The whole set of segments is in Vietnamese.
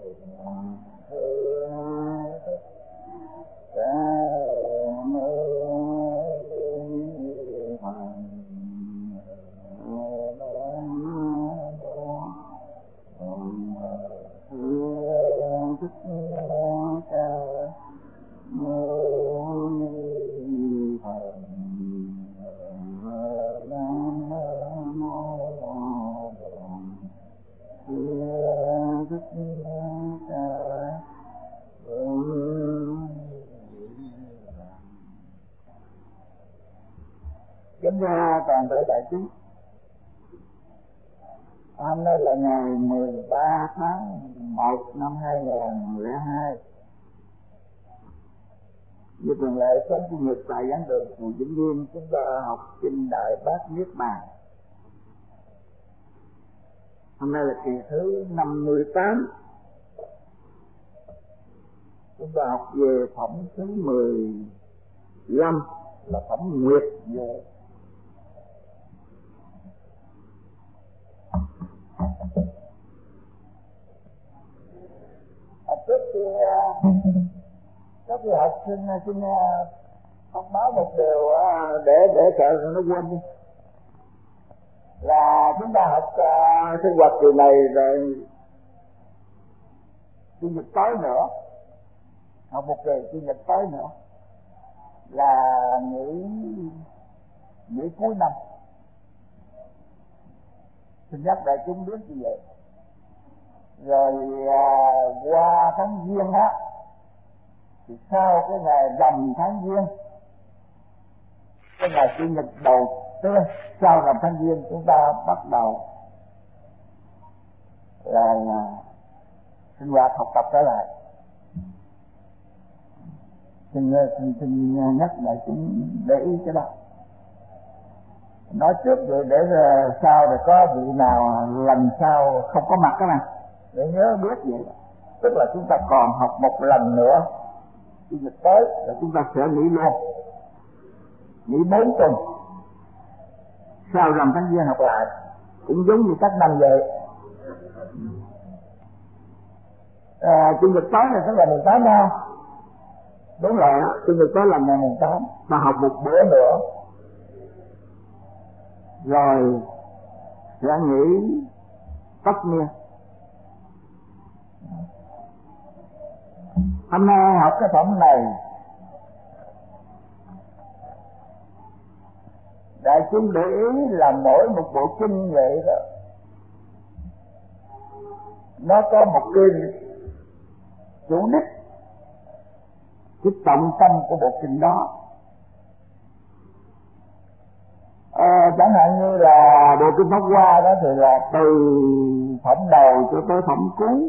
Kính thưa toàn thể đại chúng, hôm nay là ngày 13 tháng 1 năm 2002. Như thường lệ, sáng chủ nhật tại giảng đường Phù Vĩnh Nghiêm, chúng ta học kinh Đại Bát Niết Bàn. Hôm nay là kỳ thứ 58. Chúng ta học về phẩm thứ 15 là phẩm Nguyệt Vụ. Trước khi các vị học sinh xin thông báo một điều để sợ nó quên đi, là chúng ta học sinh hoạt kỳ này rồi chủ nhật tới nữa, học một kỳ chủ nhật tới nữa là nghỉ cuối năm. Xin nhắc đại chúng biết như vậy. Rồi qua tháng Giêng á, thì sau cái ngày rằm tháng Giêng, cái ngày chủ nhật đầu tiên sau rằm tháng Giêng, chúng ta bắt đầu là sinh hoạt học tập trở lại. Xin nhắc lại chúng để ý cái đó. Nói trước vậy để sau để có vị nào lần sau không có mặt các bạn để nhớ biết vậy. Tức là chúng ta còn học một lần nữa chủ nhật tới rồi chúng ta sẽ nghỉ luôn, nghỉ 4 tuần, sau rằm tháng Giêng học lại, cũng giống như các năm vậy. Chủ nhật tới này sẽ là 18 không? Đúng rồi á, chủ nhật tới là ngày 18, ta học một bữa nữa rồi sẽ nghỉ tất niên. Hôm nay học cái phẩm này, đại chúng để ý là mỗi một bộ kinh vậy đó, nó có một cái chủ đích, cái trọng tâm của bộ kinh đó. Chẳng hạn như là bộ kinh Pháp Hoa đó thì là từ phẩm đầu cho tới phẩm cuối,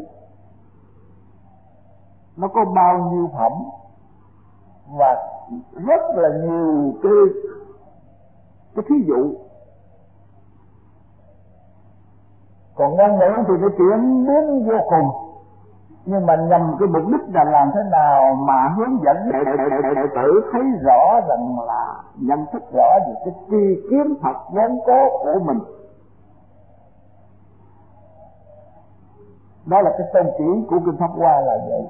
nó có bao nhiêu phẩm và rất là nhiều cái thí dụ. Còn ngôn ngữ thì nó chuyển biến vô cùng, nhưng mà nhằm cái mục đích là làm thế nào mà hướng dẫn đệ tử thấy rõ rằng là nhận thức rõ về cái tri kiến thật vốn có của mình. Đó là cái tôn chỉ của kinh Pháp Hoa là vậy.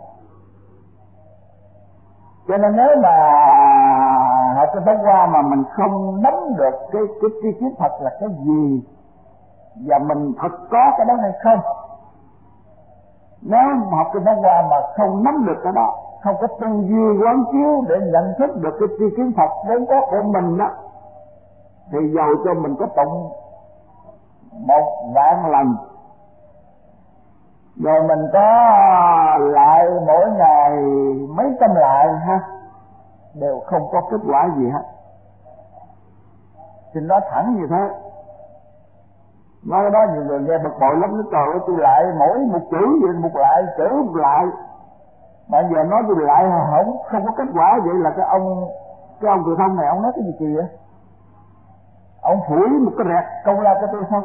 Cho nên nếu mà học kinh Pháp Hoa mà mình không nắm được cái tri kiến thật là cái gì và mình thật có cái đó hay không, nếu học kinh Pháp Hoa mà không nắm được cái đó, không có tư duy quán chiếu để nhận thức được cái tri kiến thật vốn có của mình đó, thì dầu cho mình có tụng 1.000.000 lần, rồi mình có lại mỗi ngày mấy trăm lại ha, đều không có kết quả gì hết. Xin nói thẳng như thế. Nói đó nhiều người nghe bực bội lắm, nó trời ơi tôi lại mỗi một chữ vậy, một lại chữ một lại, mà giờ nói tôi lại không có kết quả. Vậy là cái ông Từ Thông này ông nói cái gì kỳ vậy? Ông phủi một cái rẹt câu la cho tôi không?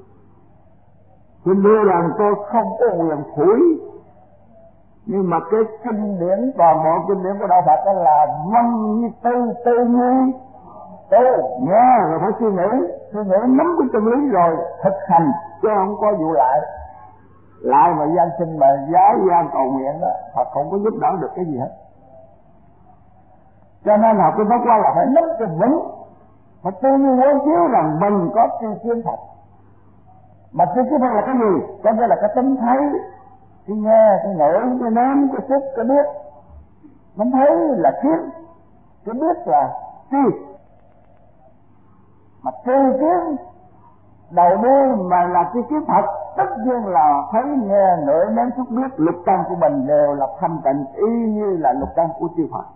Xin đưa rằng tôi không có quyền phủi, nhưng mà cái kinh điển, toàn bộ kinh điển của đạo Phật đó là văn như tư nhi tu, nghe rồi phải suy nghĩ nắm cái chân lý rồi thực hành, chứ không có vụ lại. lại mà gian sinh mà giá gian cầu nguyện đó, Phật không có giúp đỡ được cái gì hết. Cho nên học cái Pháp Hoa là phải nắm cho vững, phải tư duy quán chiếu rằng mình có tri kiến Phật. Mà tri kiến Phật là cái gì? Có nghĩa là cái tính thấy, cái nghe, cái ngửi, cái nếm, cái xúc, cái biết. Nó thấy là kiến, cái biết là tri. Mà tri kiến đầu đuôi mà là tri kiến Phật, tất nhiên là thấy nghe ngửi nếm xúc biết lục căn của mình đều là thanh tịnh y như là lục căn của chư Phật.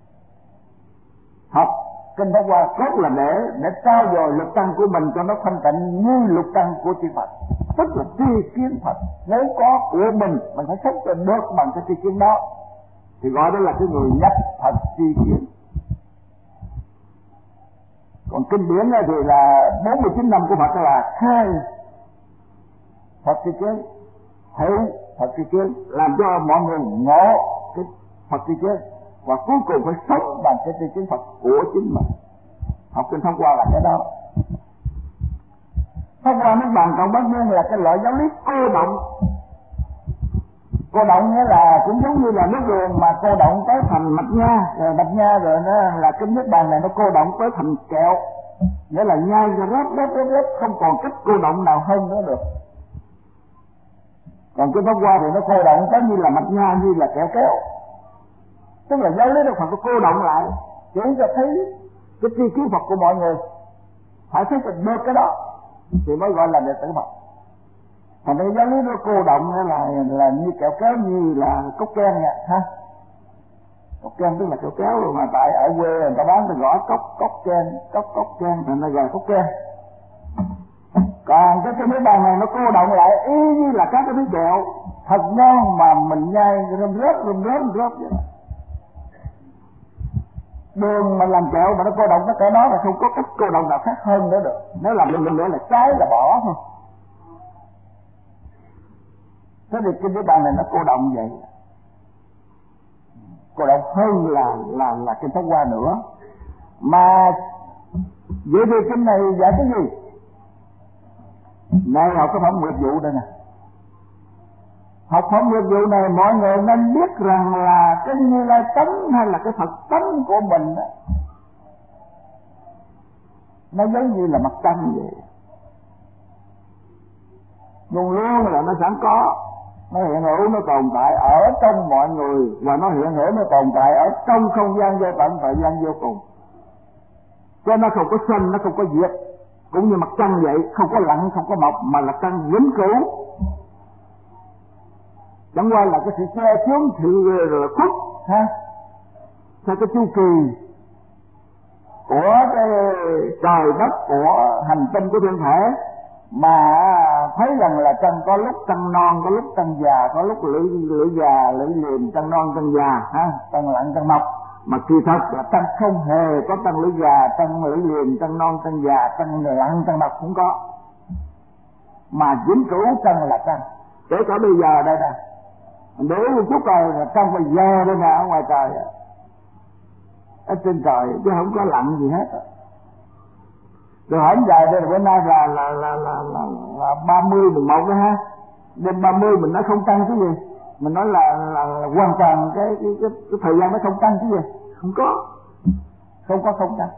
Học kinh Pháp Hoa rất là để trao dồi lục căn của mình cho nó thanh tịnh như lục căn của chư Phật, tức là tri kiến Phật. Nếu có của mình phải sống cho được bằng cái tri kiến đó, thì gọi đó là cái người nhập Phật tri kiến. Còn kinh điển thì là 49 năm của Phật là khai Phật tri kiến, hiểu Phật tri kiến, làm cho mọi người ngộ cái Phật tri kiến, và cuối cùng phải sống bằng cái tri kiến Phật của chính mình. Học kinh Pháp Hoa là cái đó. Pháp Hoa nước Bàn Cộng Bát Nguyên là cái loại giáo lý cô động. Cô động nghĩa là cũng giống như là nước đường mà cô động tới thành mạch nha, rồi mạch nha rồi nó là cái nước bàn này nó cô động tới thành kẹo, nghĩa là nhai ra rớt, không còn cách cô động nào hơn nữa được. Còn cái Pháp Hoa thì nó cô động tới như là mạch nha, như là kẹo kéo, tức là giáo lý Đức Phật nó cô động lại chỉ cho thấy cái tri kiến Phật của mọi người. Phải thấy được cái đó thì mới gọi là đệ tử Phật. Còn cái giáo lý nó cô động là như kẹo kéo, như là cốc ken nha ha. Cốc ken tức là kẹo kéo, rồi mà tại ở quê người ta bán, ta gõ cốc ken thành ra gọi cốc ken. Còn cái miếng bàn này nó cô động lại y như là các cái miếng kẹo thật ngon mà mình nhai rơm rớt vậy. Đường mà làm kẹo mà nó cô động tất cả đó là không có cách cô động nào khác hơn nữa được. Nếu làm mình nữa là trái là bỏ thôi. Thế thì cái miếng bàn này nó cô động vậy, cô động hơn là kinh Pháp Hoa nữa. Mà vậy thì kinh này dạy cái gì? Này học cái phẩm nguyệt vụ đây nè. Học phẩm nguyệt vụ này mọi người nên biết rằng là cái Như Lai tánh hay là cái Phật tánh của mình đó, nó giống như là mặt trăng vậy, luôn luôn là nó sẵn có, nó hiện hữu, nó tồn tại ở trong mọi người, và nó hiện hữu, nó tồn tại ở trong không gian vô tận, thời gian vô cùng. Cho nó không có sinh, nó không có diệt, cũng như mặt trăng vậy, không có lặn, không có mọc, mà là trăng vĩnh cửu. Chẳng qua là cái sự che chướng thì rồi khuất ha, theo cái chu kỳ của cái trời đất, của hành tinh, của thiên thể, mà thấy rằng là trăng có lúc trăng non, có lúc trăng già, có lúc lưỡi già, lưỡi liềm, trăng non, trăng già ha, trăng lặn, trăng mọc. Mà kỳ thật là trăng không hề có trăng lưỡi già, trăng lưỡi liềm, trăng non, trăng già, trăng lặn, trăng mọc cũng có, mà vĩnh cửu trăng là trăng. Kể cả bây giờ đây nè, để một chút coi là trăng bây giờ đây nè, ở ngoài trời, ở trên trời chứ không có lặn gì hết. Rồi hổng dài đây là bữa nay là 30 11 đó ha. Đêm 30 mình nói không tăng cái gì, mình nói là hoàn toàn cái thời gian nó không tăng cái gì, không có không tăng.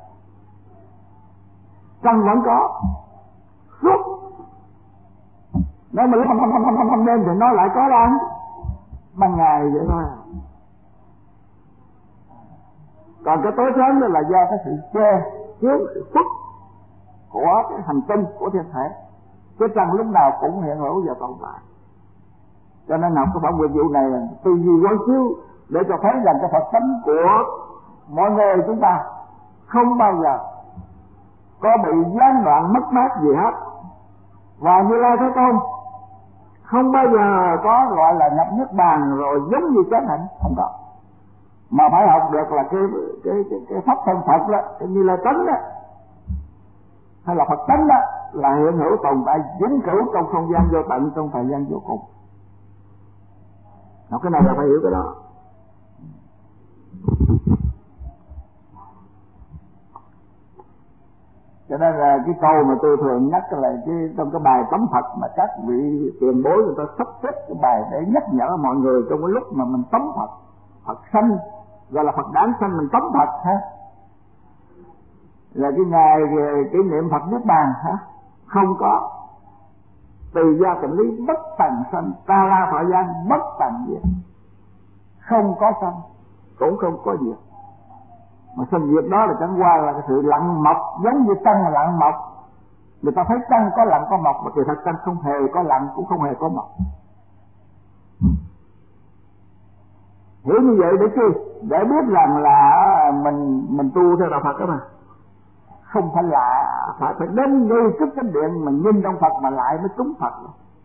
Trăng vẫn có suốt, nếu mà lúc không đêm thì nó lại có đó, ban ngày vậy thôi. Còn cái tối sớm đó là do cái sự che chứa, sự khuất của cái hành tinh, của thiên thể. Cái trăng lúc nào cũng hiện hữu và tồn tại. Cho nên học cái phẩm nguyệt vụ này là tư duy quán chiếu để cho thấy rằng cái Phật tánh của mọi người chúng ta không bao giờ có bị gián đoạn mất mát gì hết. Và Như Lai Thế Tôn không bao giờ có gọi là nhập niết bàn rồi giống như chánh hạnh, không có. Mà phải học được là cái pháp thân Phật đó, cái Như Lai tánh đó, hay là Phật tánh đó, là hiện hữu tồn tại vĩnh cửu trong không gian vô tận, trong thời gian vô cùng. Học cái này là phải hiểu cái đó. Cho nên là cái câu mà tôi thường nhắc là trong cái bài tấm Phật mà các vị tiền bối người ta sắp xếp cái bài để nhắc nhở mọi người trong cái lúc mà mình tấm Phật, Phật sanh, gọi là Phật đản sanh mình tấm Phật ha, là cái ngày kỷ niệm Phật Niết Bàn hả? Không có. Từ gia tịnh lý bất tần sanh, ta la thọ gian bất tần diệt. Không có sanh cũng không có diệt. Mà sanh diệt đó là chẳng qua là cái sự lặng mọc, giống như trăng lặng mọc. Người ta thấy trăng có lặng có mọc, mà kỳ thật trăng không hề có lặng cũng không hề có mọc. Hiểu như vậy để chi? Để biết rằng là mình tu theo đạo Phật đó mà. Không phải là phải đến ngay trước chánh điện mình nhìn ông Phật mà lại mới trúng Phật.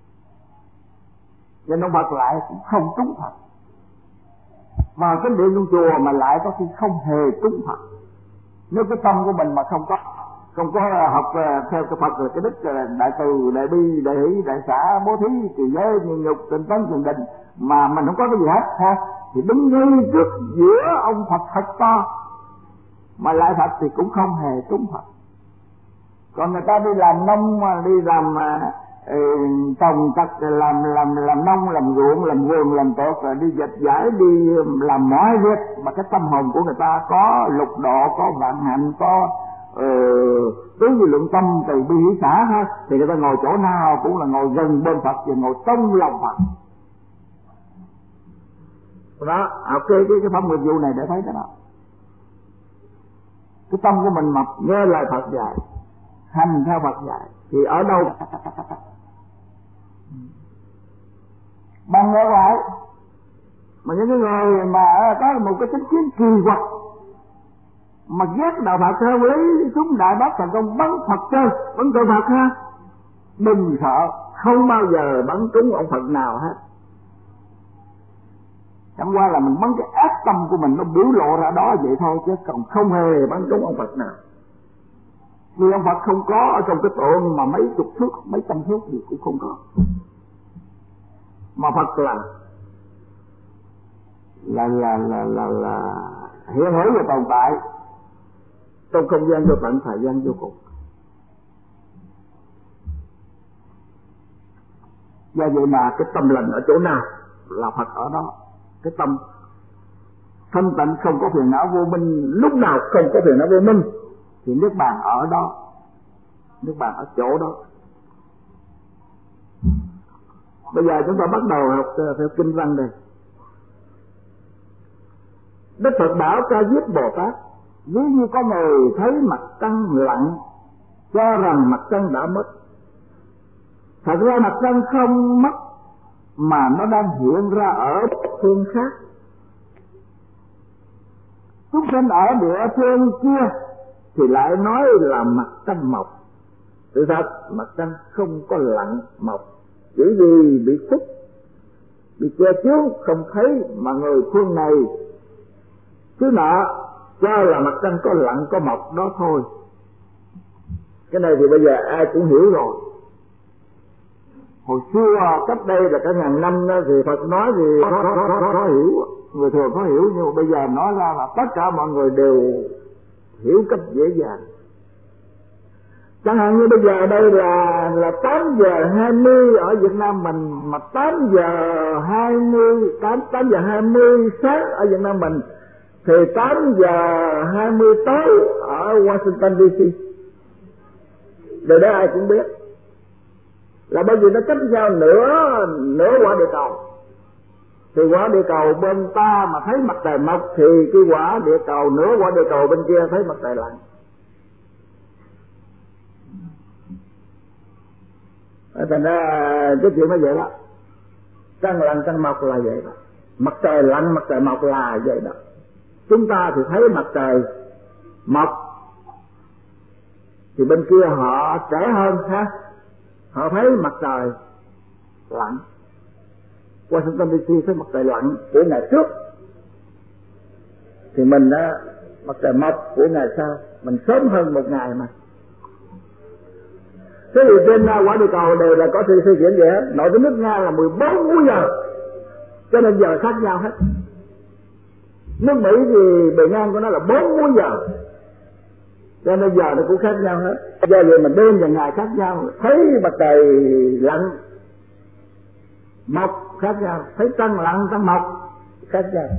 Nhìn ông Phật lại cũng không trúng Phật. Vào chánh điện trong chùa mà lại có khi không hề trúng Phật. Nếu cái tâm của mình mà không có học theo cái Phật là cái đức đại từ, đại bi, đại hỷ, đại xã, bố thí, trì giới, nhịn nhục, tinh tấn, thiền định mà mình không có cái gì hết ha, thì đứng ngay trước giữa ông Phật thật to mà lại Phật thì cũng không hề trúng Phật. Còn người ta đi làm nông, đi làm trồng trọt, làm nông, làm ruộng, làm vườn, làm tột, rồi đi dệt vải, đi làm mọi việc mà cái tâm hồn của người ta có lục độ, có vạn hạnh, có tứ duy lượng tâm, từ bi hỷ xã ha, thì người ta ngồi chỗ nào cũng là ngồi gần bên Phật và ngồi trong lòng Phật. Đó, học cái phẩm nghiệp vụ này để thấy cái đó. Cái tâm của mình mập nghe lời Phật dạy, hành theo Phật dạy thì ở đâu bằng ngược lại. Mà những cái người mà có một cái tính kiến kỳ quặc mà ghét đạo Phật theo lý chúng đại bác thành công bắn Phật chơi, bắn tội Phật ha, đừng sợ, không bao giờ bắn trúng ông Phật nào hết. Chẳng qua là mình bắn cái ác tâm của mình nó biểu lộ ra đó vậy thôi, chứ còn không hề bắn trúng ông Phật nào. Vì ông Phật không có ở trong cái tượng mà mấy chục thước, mấy trăm thước gì cũng không có. Mà Phật là hiện hữu và tồn tại trong không gian vô tận, thời gian vô cùng. Do vậy mà cái tâm lành ở chỗ nào là Phật ở đó. Cái tâm thanh tịnh không có phiền não vô minh, lúc nào không có phiền não vô minh thì Niết Bàn ở đó, Niết Bàn ở chỗ đó. Bây giờ chúng ta bắt đầu học theo kinh văn đây. Đức Phật bảo Ca Diếp Bồ Tát, ví như có người thấy mặt trăng lặn cho rằng mặt trăng đã mất. Thật ra mặt trăng không mất mà nó đang hiện ra ở phương khác. Chúng sinh ở địa phương kia thì lại nói là mặt trăng mọc. Sự thật mặt trăng không có lặn mọc, chỉ vì bị khuất, bị che chướng không thấy, mà người phương này chứ nọ cho là mặt trăng có lặn có mọc đó thôi. Cái này thì bây giờ ai cũng hiểu rồi. Hồi xưa cách đây là cả ngàn năm đó, thì Phật nói thì khó hiểu, người thường khó hiểu, nhưng mà bây giờ nói ra là tất cả mọi người đều hiểu cách dễ dàng. Chẳng hạn như bây giờ đây là 8 giờ 20 ở Việt Nam mình, mà 8 giờ 20 sáng ở Việt Nam mình thì 8 giờ 20 tối ở Washington DC. Điều đó ai cũng biết. Là bởi vì nó cách nhau nửa quả địa cầu. Thì quả địa cầu bên ta mà thấy mặt trời mọc thì cái quả địa cầu, nửa quả địa cầu bên kia thấy mặt trời lặn. Thành ra cái chuyện nó vậy đó. Trăng lặn trăng mọc là vậy đó. Mặt trời lặn mặt trời mọc là vậy đó. Chúng ta thì thấy mặt trời mọc thì bên kia họ trẻ hơn ha, họ thấy mặt trời lặn. Washington DC thấy mặt trời lặn của ngày trước, thì mình mặt trời mọc của ngày sau, mình sớm hơn một ngày mà. Thế thì trên quả địa cầu đều là có sự chuyển vậy hết. Nội cái nước Nga là 14 múi giờ, cho nên giờ khác nhau hết. Nước Mỹ thì bề ngang của nó là 4 múi giờ, cho nên giờ nó cũng khác nhau hết. Do vậy mà đêm và ngày khác nhau, thấy mặt trời lặn mọc khác nhau, thấy trăng lặn trăng mọc khác nhau.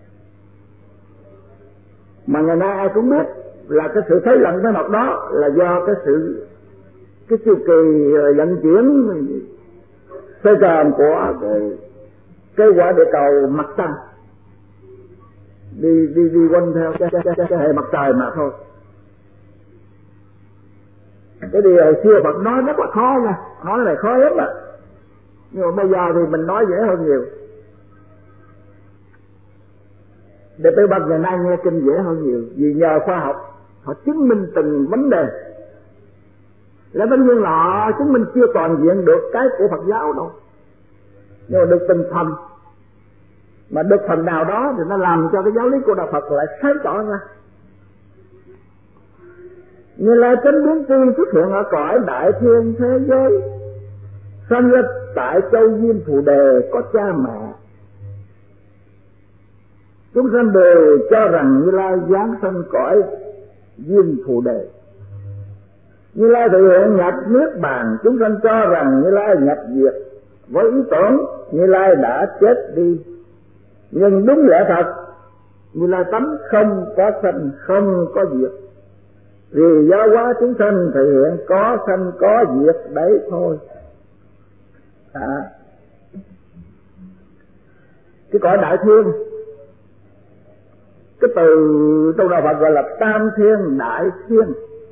Mà ngày nay ai cũng biết là cái sự thấy lặn thấy mọc đó là do cái chu kỳ vận chuyển xoay tròn của cái quả địa cầu mặt trăng đi quanh theo cái hệ mặt trời mà thôi. Cái điều hồi xưa Phật nói rất là khó nha, nói này khó lắm ạ. Nhưng mà bây giờ thì mình nói dễ hơn nhiều. Đệ tử Bạch ngày nay nghe kinh dễ hơn nhiều, vì nhờ khoa học họ chứng minh từng vấn đề. Lẽ tất nhiên là họ chứng minh chưa toàn diện được cái của Phật giáo đâu, nhưng mà được từng phần. Mà được phần nào đó thì nó làm cho cái giáo lý của Đạo Phật lại sáng tỏ ra. Như là chánh biến tri xuất hiện ở cõi đại thiên thế giới, sanh ra tại châu Diêm Phù Đề có cha mẹ. Chúng sanh đều cho rằng Như Lai giáng sanh cõi Diêm Phù Đề. Như Lai thực hiện nhập niết bàn, chúng sanh cho rằng Như Lai nhập diệt, với ý tưởng Như Lai đã chết đi. Nhưng đúng lẽ thật, Như Lai tánh không có sanh không có diệt, vì giáo hóa chúng sanh thể hiện có sanh có diệt đấy thôi. Cái cõi đại thiên, cái từ trong Đạo Phật gọi là tam thiên đại thiên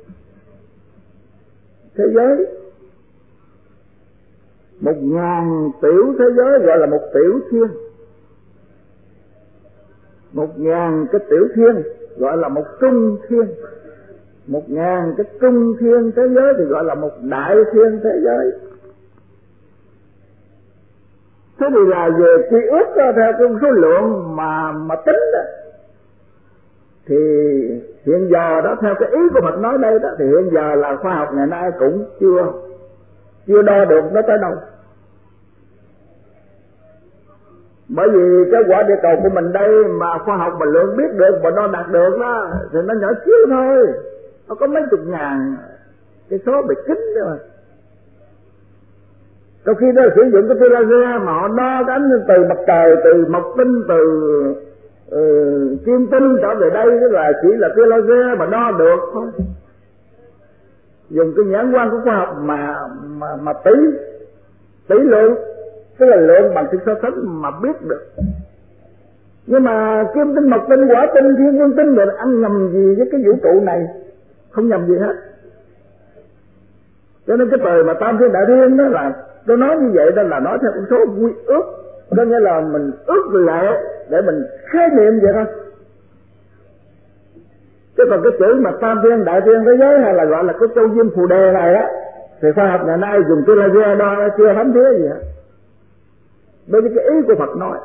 thế giới. 1000 tiểu thế giới gọi là một tiểu thiên, 1000 cái tiểu thiên gọi là một trung thiên, 1000 cái trung thiên thế giới thì gọi là một đại thiên thế giới. Thế thì là về quy ước theo cái số lượng mà tính đó, thì hiện giờ đó theo cái ý của Phật nói đây đó, thì hiện giờ là khoa học ngày nay cũng chưa đo được nó tới đâu. Bởi vì cái quả địa cầu của mình đây mà khoa học mà lượng biết được mà đo đạt được đó thì nó nhỏ xíu thôi, nó có mấy chục ngàn cái số bị kính đó mà. Trong khi đó sử dụng cái tia laser mà họ đo cái ánh từ mặt trời, từ mộc tinh, từ kim tinh trở về đây, tức là chỉ là tia laser mà đo được thôi. Dùng cái nhãn quan của khoa học mà tỷ lượng, tức là lượng bằng sự so sánh mà biết được. Nhưng mà kim tinh, mộc tinh, hỏa tinh, thiên vương tinh rồi ăn nhầm gì với cái vũ trụ này? Không nhầm gì hết. Cho nên cái từ mà tam thiên đại thiên đó là tôi nói như vậy đó là nói theo con số quy ước, có nghĩa là mình ước lệ để mình khái niệm vậy thôi. Chứ còn cái chữ mà tam thiên đại thiên thế giới hay là gọi là cái châu Diêm Phù Đề này á, thì khoa học ngày nay dùng cái laser đo chưa thấm thía gì hết. Bởi vì cái ý của Phật nói.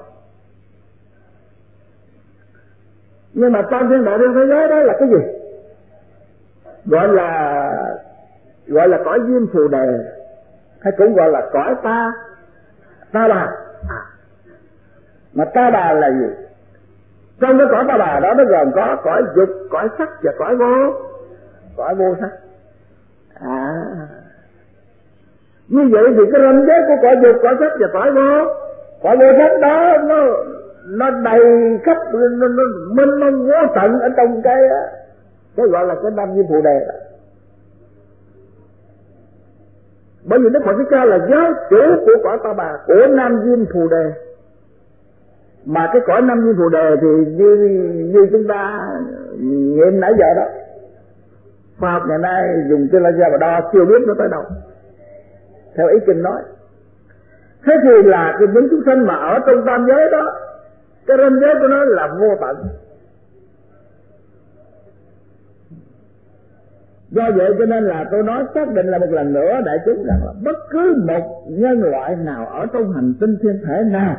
Nhưng mà tam thiên đại thiên thế giới đó là cái gì? Gọi là cõi Diêm Phù Đề, hay cũng gọi là cõi ta bà. Mà ta bà là gì? Trong cái cõi ta bà đó nó gồm có cõi dục, cõi sắc và cõi vô sắc. Như vậy thì cái ranh giới của cõi dục, cõi sắc và cõi vô sắc đó nó đầy khắp, nó mênh mông vô tận ở trong cái gọi là cái Nam Diêm Phù Đề đó. Bởi vì Đức Phật Thích Ca là giáo chủ của cõi ta bà, của Nam Diêm Phù Đề. Mà cái cõi Nam Diêm Phù Đề thì như chúng ta nghiệm nãy giờ đó, khoa học ngày nay dùng cái laser và đo chưa biết nó tới đâu, theo ý kinh nói. Thế thì là cái những chúng sanh mà ở trong tam giới đó, cái ranh giới của nó là vô tận. Do vậy cho nên là tôi nói xác định là một lần nữa đại chúng rằng là bất cứ một nhân loại nào ở trong hành tinh thiên thể nào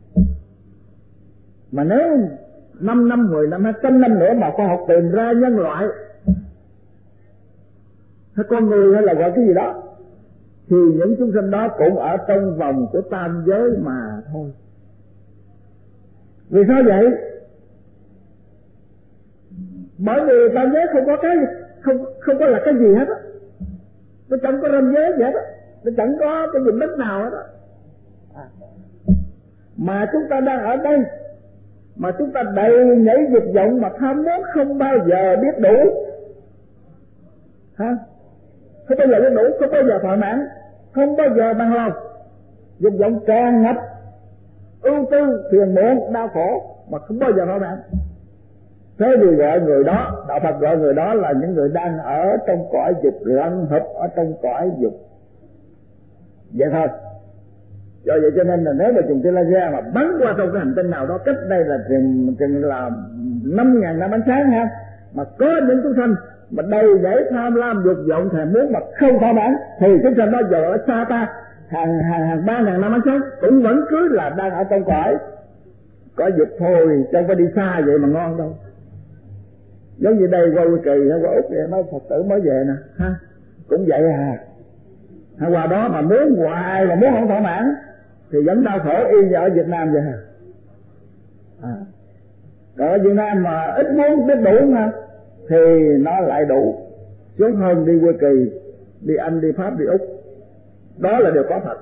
mà nếu 5 năm, 10 năm, 100 năm nữa mà khoa học tìm ra nhân loại hay con người hay là gọi cái gì đó, thì những chúng sanh đó cũng ở trong vòng của tam giới mà thôi. Vì sao vậy? Bởi vì tam giới không có là cái gì hết á, nó chẳng có ranh giới gì hết á, nó chẳng có cái vùng đất nào hết á. Mà chúng ta đang ở đây, mà chúng ta đầy nhảy dục vọng mà tham muốn không bao giờ biết đủ, ha, không bao giờ biết đủ, không bao giờ thỏa mãn, không bao giờ bằng lòng, dục vọng tràn ngập, ưu tư phiền muộn đau khổ mà không bao giờ thỏa mãn. Thế thì gọi người đó, đạo Phật gọi người đó là những người đang ở trong cõi dục, lăn hụp ở trong cõi dục, vậy thôi. Do vậy cho nên là nếu mà chúng ta ra mà bắn qua trong cái hành tinh nào đó cách đây là chừng là 5.000 năm ánh sáng ha, mà có những chúng sanh mà đầy dẫy tham lam dục vọng thèm muốn mà không thỏa mãn, thì chúng sanh đó giờ ở xa ta hàng 3.000 năm ánh sáng cũng vẫn cứ là đang ở trong cõi dục thôi, chứ không phải đi xa vậy mà ngon đâu. Giống như đây qua Quy Kỳ hay qua Úc vậy, mấy Phật tử mới về nè ha, cũng vậy à. Hay qua đó mà muốn hoài mà muốn không thỏa mãn thì vẫn đau khổ y như ở Việt Nam vậy à. Còn ở Việt Nam mà ít muốn biết đủ ha thì nó lại đủ, sướng hơn đi Quy Kỳ, đi Anh, đi Pháp, đi Úc. Đó là điều có thật.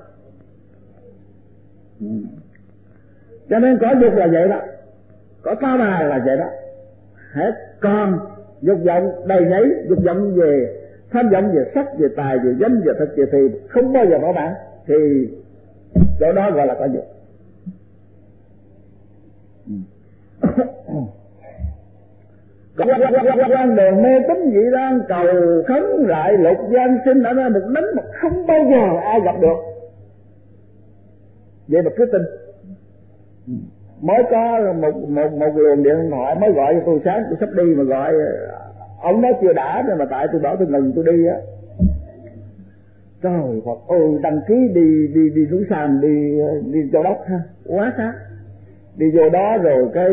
Cho nên có dục là vậy đó, có cao đài là vậy đó. Hết còn dục vọng đầy nhảy, dục vọng về tham vọng về sắc, về tài, về danh, về thực, về thì không bao giờ thỏa mãn, thì chỗ đó gọi là có dục. Quan đường mê tín dị đoan cầu khấn lại lục gian sinh ở đây một đấng mà không bao giờ ai gặp được, vậy mà cứ tin. Mới có một luồng điện thoại mới gọi cho tôi, sáng tôi sắp đi mà gọi ông nói chưa đã rồi, mà tại tôi bảo tôi ngừng tôi đi á. Trời Phật ơi, đăng ký đi núi Sam, đi Châu Đốc ha, quá khác. Đi vô đó rồi cái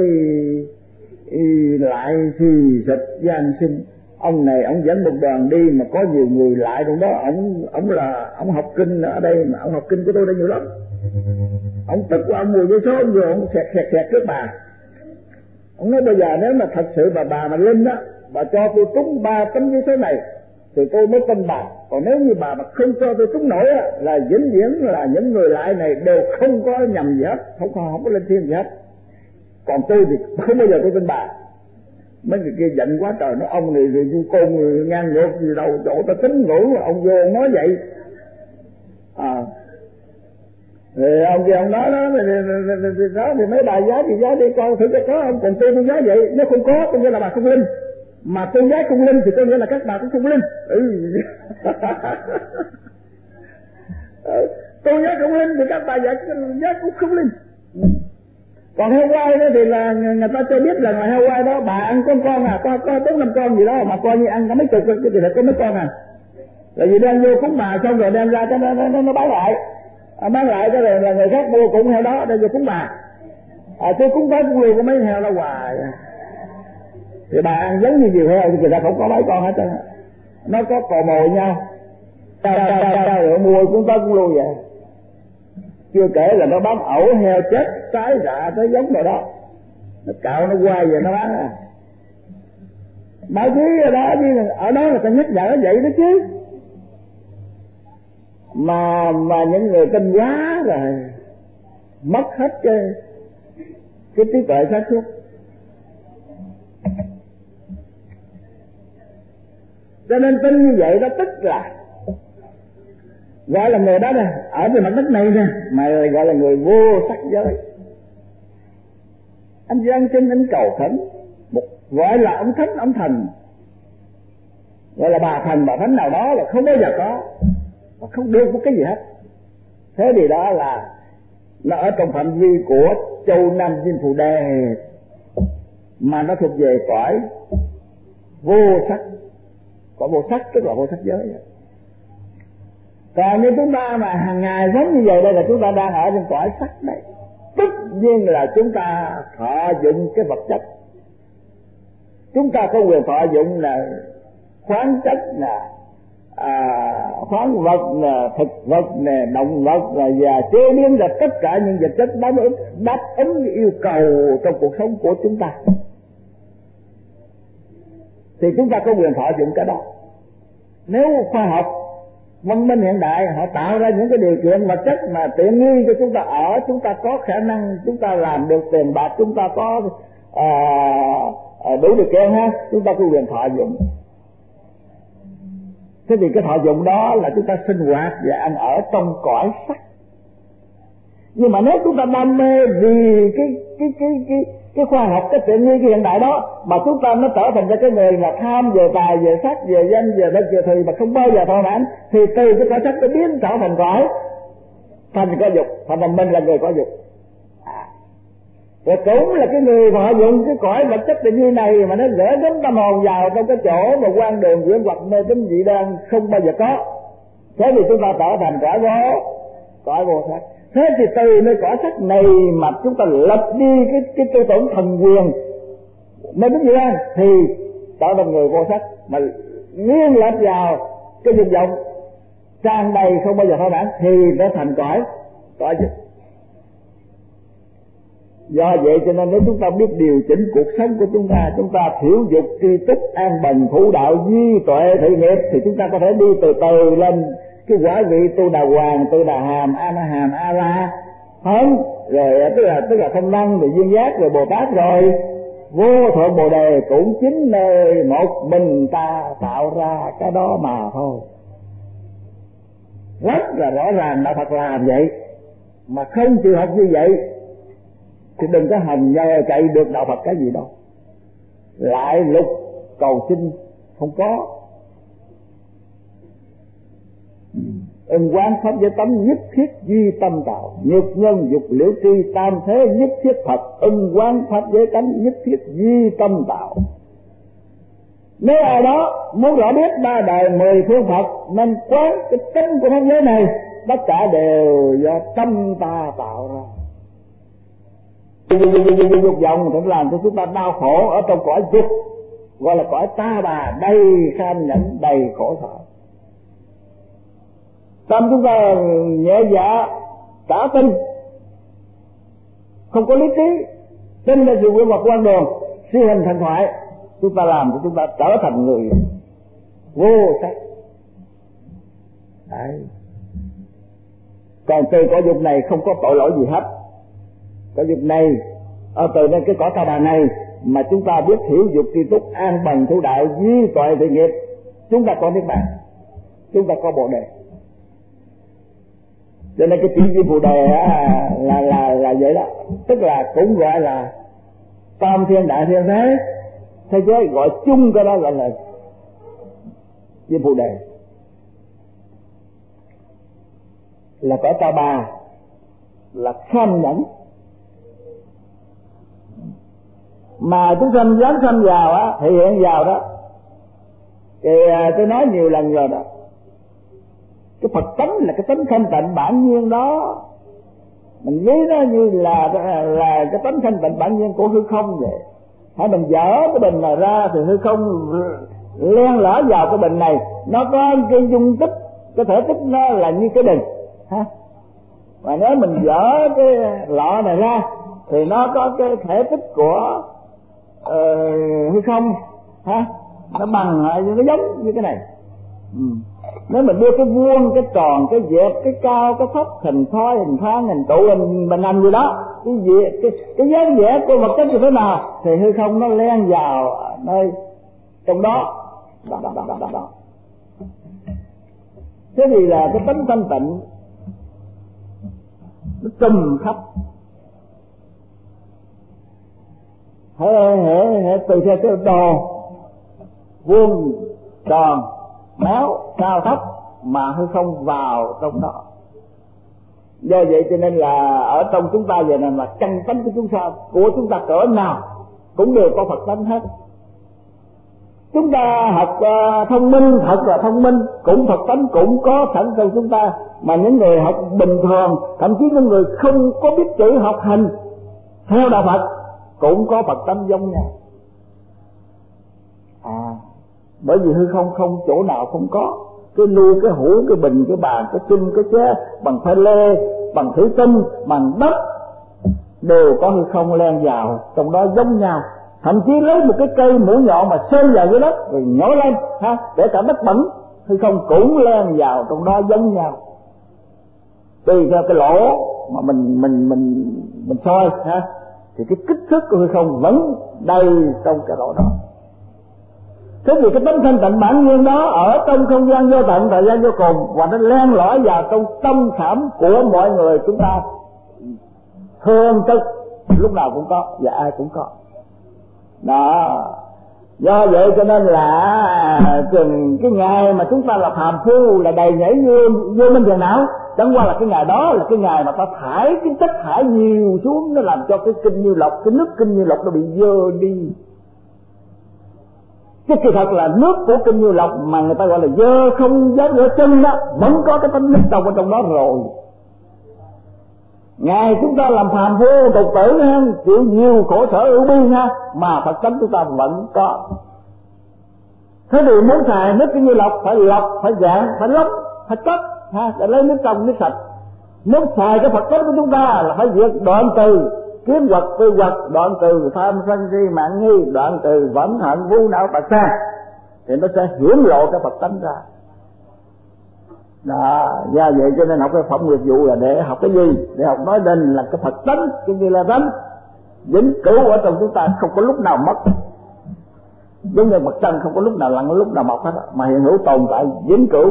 lại xì xịt gian sinh. Ông này ông dẫn một đoàn đi mà có nhiều người lại trong đó, ông học kinh ở đây mà ông học kinh của tôi đây nhiều lắm. Ông tức của ông ngồi với số ông rồi ông xẹt trước bà. Ông nói bây giờ nếu mà thật sự bà mà lên đó, bà cho tôi trúng 3 tấm giấy số này thì tôi mới tin bà. Còn nếu như bà mà không cho tôi trúng nổi á, là vĩnh viễn là những người lại này đều không có nhầm gì hết, không có lên thiên gì hết. Còn tôi thì không bao giờ tôi tin bà. Mấy người kia giận quá trời, nói ông này rồi du côn người ngang ngược gì đâu, chỗ ta tín ngưỡng mà ông vô ông nói vậy. Thì ông kia ông nói đó thì mấy bà giá thì giá đi coi thử có ông, còn tôi giá vậy. Nếu không có có nghĩa là bà không linh, mà tôi giá không linh thì có nghĩa là các bà cũng không linh. Tôi giá không linh thì các bà giá cũng không linh. Còn heo quay đó thì là người ta cho biết là ngoài heo quay đó bà ăn con à, có 4-5 con gì đó mà coi như ăn cả mấy chục thì là có mấy con à. Là vì đem vô cúng bà xong rồi đem ra cái nó bán lại. Bán lại cái này là người khác mua cũng heo đó đem vô cúng bà. Tôi cúng tới cũng luôn có mấy heo đó hoài. Thì bà ăn giống như nhiều heo thì người ta không có mấy con hết trơn. Nó có cò mồi nhau. Rồi mua cũng tới cũng luôn vậy. Chưa kể là nó bám ẩu heo chết tái rạ tới giống rồi đó, nó cạo nó quay về nó bán à. Báo chí ở đó người ta nhắc nhở vậy đó chứ, mà những người tin quá rồi mất hết cái trí tuệ sáng suốt. Cho nên tin như vậy đó, tức là gọi là người đó nè, ở trên mặt đất này nè, mà gọi là người vô sắc giới. Anh giang sinh, anh cầu khấn, gọi là ông thánh, ông thần, gọi là bà thần, bà thánh nào đó là không bao giờ có, mà không được một cái gì hết. Thế thì đó là nó ở trong phạm vi của châu Nam Diêm Phù Đề, mà nó thuộc về cõi vô sắc. Cõi vô sắc tức là vô sắc giới. Còn như chúng ta mà hàng ngày sống như vậy, đây là chúng ta đang ở trên cõi sắc đấy. Tất nhiên là chúng ta thọ dụng cái vật chất. Chúng ta có quyền thọ dụng là khoáng chất, là khoáng vật, là thực vật, là động vật, và chế biến ra tất cả những vật chất đáp ứng yêu cầu trong cuộc sống của chúng ta. thì chúng ta có quyền thọ dụng cái đó. Nếu khoa học văn minh hiện đại họ tạo ra những cái điều kiện vật chất mà tiện nghi cho chúng ta ở, chúng ta có khả năng, chúng ta làm được tiền bạc, chúng ta có đủ điều kiện ha, chúng ta có quyền thọ dụng. Thế thì cái thọ dụng đó là chúng ta sinh hoạt và ăn ở trong cõi sắc. Nhưng mà nếu chúng ta đam mê vì cái khoa học, cái tiện nghi, cái hiện đại đó mà chúng ta nó trở thành ra cái người là tham về tài, về sắc, về danh, về đất, về thùy mà không bao giờ thỏa mãn, thì từ cái cõi sắc nó biến trở thành cõi thành có dục, thành là mình là người có dục. Rồi cũng là cái người thọ dụng cái cõi vật chất tự nhiên này mà nó gửi đến tâm hồn vào trong cái chỗ mà quan đường quyển hoặc mê tín dị đoan không bao giờ có. Thế thì chúng ta trở thành cõi vô sắc. Thế thì từ nơi cõi sắc này mà chúng ta lật đi cái tư tưởng thần quyền mê tín dị đoan thì trở thành người vô sắc, mà nghiêng lệch vào cái dục vọng tràn đầy không bao giờ thỏa mãn thì nó thành cõi dục. Do vậy cho nên nếu chúng ta biết điều chỉnh cuộc sống của chúng ta thiểu dục tri túc an bần thủ đạo duy tuệ thị nghiệp, thì chúng ta có thể đi từ từ lên cái quả vị tu đà hoàng, tu đà hàm, a na hàm, a la hán, rồi tức là thông năng, rồi duyên giác, rồi bồ tát, rồi vô thượng bồ đề cũng chính nơi một mình ta tạo ra cái đó mà thôi. Rất là rõ ràng đạo Phật làm vậy, mà không chịu học như vậy thì đừng có hành nhờ cậy được đạo Phật cái gì đâu. Lại lục cầu xin không có. Ưng quán pháp giới tánh nhất thiết duy tâm tạo, nhược nhân dục liễu tri tam thế nhất thiết Phật. Ưng quán pháp giới tánh nhất thiết duy tâm tạo. Nếu ai đó muốn rõ biết ba đời 10 phương Phật nên quán cái tính của pháp giới này tất cả đều do tâm ta tạo ra. Dục vọng thì làm cho chúng ta đau khổ ở trong cõi dục, gọi là cõi ta bà đầy kham nhẫn, đầy khổ sở. Tâm chúng ta nhẹ dạ cả tin, không có lý trí, tin là sự quyển hoặc quan đường, siêu hình thành thoại, chúng ta làm cho chúng ta trở thành người vô sắc. Đấy. Còn từ cõi dục này không có tội lỗi gì hết. Cõi dục này từ nên cái cõi ta bà này mà chúng ta biết hiểu dục tri túc an bần thủ đạo duy tuệ thị nghiệp, chúng ta có niết bàn, chúng ta có bồ đề. Cho nên cái chữ di bồ đề là vậy đó, tức là cũng gọi là tam thiên đại thiên thế giới gọi chung cái đó gọi là di bồ đề, là cõi ta bà, là kham nhẫn. Mà chúng sanh dám sanh vào á, thể hiện vào đó thì tôi nói nhiều lần rồi đó, cái Phật tánh là cái tánh thanh tịnh bản nhiên đó, mình ví nó như là cái tánh thanh tịnh bản nhiên của hư không vậy. Hãy mình dỡ cái bình này ra thì hư không len lỏi vào cái bình này, nó có cái dung tích, cái thể tích nó là như cái bình ha. Mà nếu mình dỡ cái lọ này ra thì nó có cái thể tích của hư không ha, nó bằng lại, nó giống như cái này. Nếu mình đưa cái vuông, cái tròn, cái dẹp, cái cao, cái thấp, hình thoi, hình thang, hình trụ, hình bình hành gì đó, cái dáng vẻ của vật chất như thế nào thì hư không nó len vào nơi trong đó. Thế thì là cái tánh thanh tịnh nó trùm khắp, tùy theo cái đồ vuông, tròn, méo, cao, thấp mà hư không vào trong đó. Do vậy cho nên là ở trong chúng ta giờ này là căn tánh của chúng ta cỡ nào cũng đều có Phật tánh hết. Chúng ta học thông minh, thật là thông minh, cũng Phật tánh cũng có sẵn trong chúng ta. Mà những người học bình thường, thậm chí những người không có biết chữ học hành theo đạo Phật cũng có Phật tánh giống nhau. Bởi vì hư không chỗ nào không có. Cái lu, cái hũ, cái bình, cái bàn, cái chung, cái ché, bằng pha lê, bằng thủy tinh, bằng đất đều có hư không len vào trong đó giống nhau. thậm chí lấy một cái cây mũi nhọn mà sơn vào dưới đất rồi nhổ lên ha, để cả đất bẩn hay không cũng len vào trong đó giống nhau, tùy theo cái lỗ mà mình soi ha, thì cái kích thước của hư không vẫn đầy trong cái lỗ đó. Thế vì cái tánh thanh tịnh bản nhiên đó ở trong không gian vô tận, thời gian vô cùng, và nó len lỏi vào trong tâm khảm của mọi người chúng ta thường trực, lúc nào cũng có và ai cũng có đó. Do vậy cho nên là cái ngày mà chúng ta là phàm phu là đầy nhảy vô minh phiền não, chẳng qua là cái ngày đó là cái ngày mà ta thải cái chất thải nhiều xuống, nó làm cho cái kinh Như Lộc, cái nước kinh Như Lộc nó bị dơ đi. Chứ kỳ thật là nước của kinh Như Lộc mà người ta gọi là dơ không dám rửa chân đó, vẫn có cái tánh nước trong ở trong đó rồi. Ngày chúng ta làm phàm phu tục tử ha, chịu nhiều khổ sở ưu bi ha, mà Phật tánh chúng ta vẫn có. Thế thì muốn xài nước kinh Như Lộc phải lọc, phải dạng, phải lóc, phải cất ha, để lấy nước trong nước sạch. Muốn xài cái Phật tánh của chúng ta là phải diệt đoạn từ kiến vật tư vật, đoạn từ tham sân si mạng nghi, đoạn từ vẫn hận vu não bạc sa, thì nó sẽ hiển lộ cái Phật tánh ra. Đó, do vậy cho nên học cái phẩm nghiệp vụ là để học cái gì? Để học nói đến là cái Phật tánh, cái như là tánh vĩnh cửu ở trong chúng ta, không có lúc nào mất. Giống như mặt trăng không có lúc nào lặn, lúc nào mọc hết, mà hiện hữu tồn tại vĩnh cửu.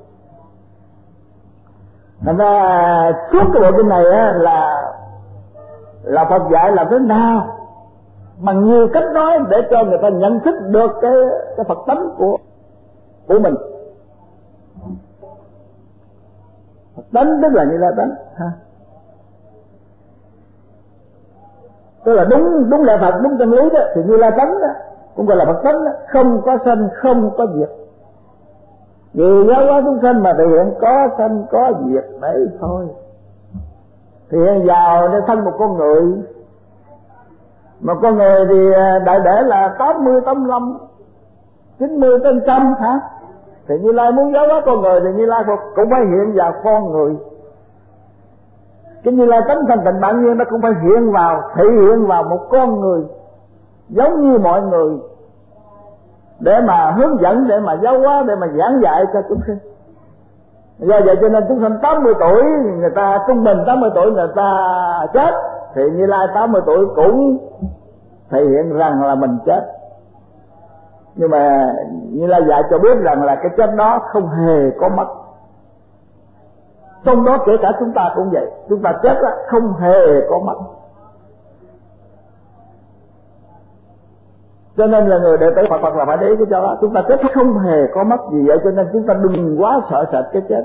Thành ra suốt cái bộ kinh này á, là Phật dạy làm thế nào bằng nhiều cách nói để cho người ta nhận thức được cái Phật tánh của mình. Phật tánh tức là như là tánh ha, tức là đúng lẽ Phật, đúng chân lý đó, thì như là tánh đó cũng gọi là Phật tánh đó, không có sanh không có diệt. Vì giáo hóa chúng sanh mà thể hiện có sanh có diệt đấy thôi. Thì hiện vào để thân một con người, mà con người thì đại để là 80, 85, 90 tới 100 hả? Thì Như Lai muốn giáo hóa con người thì Như Lai cũng phải hiện vào con người. Cái Như Lai tánh thanh tịnh bản nhiên nó cũng phải hiện vào, thể hiện vào một con người giống như mọi người, để mà hướng dẫn, để mà giáo hóa, để mà giảng dạy cho chúng sinh. Do vậy cho nên chúng sinh 80 tuổi người ta trung bình 80 tuổi người ta chết, thì Như Lai 80 tuổi cũng thể hiện rằng là mình chết. Nhưng mà Như Lai dạy cho biết rằng là cái chết đó không hề có mất. Trong đó kể cả chúng ta cũng vậy, chúng ta chết đó, không hề có mất. Cho nên là người đệ tử Phật là phải để ý cái cho đó, chúng ta chết không hề có mất. Vì vậy cho nên chúng ta đừng quá sợ sệt cái chết.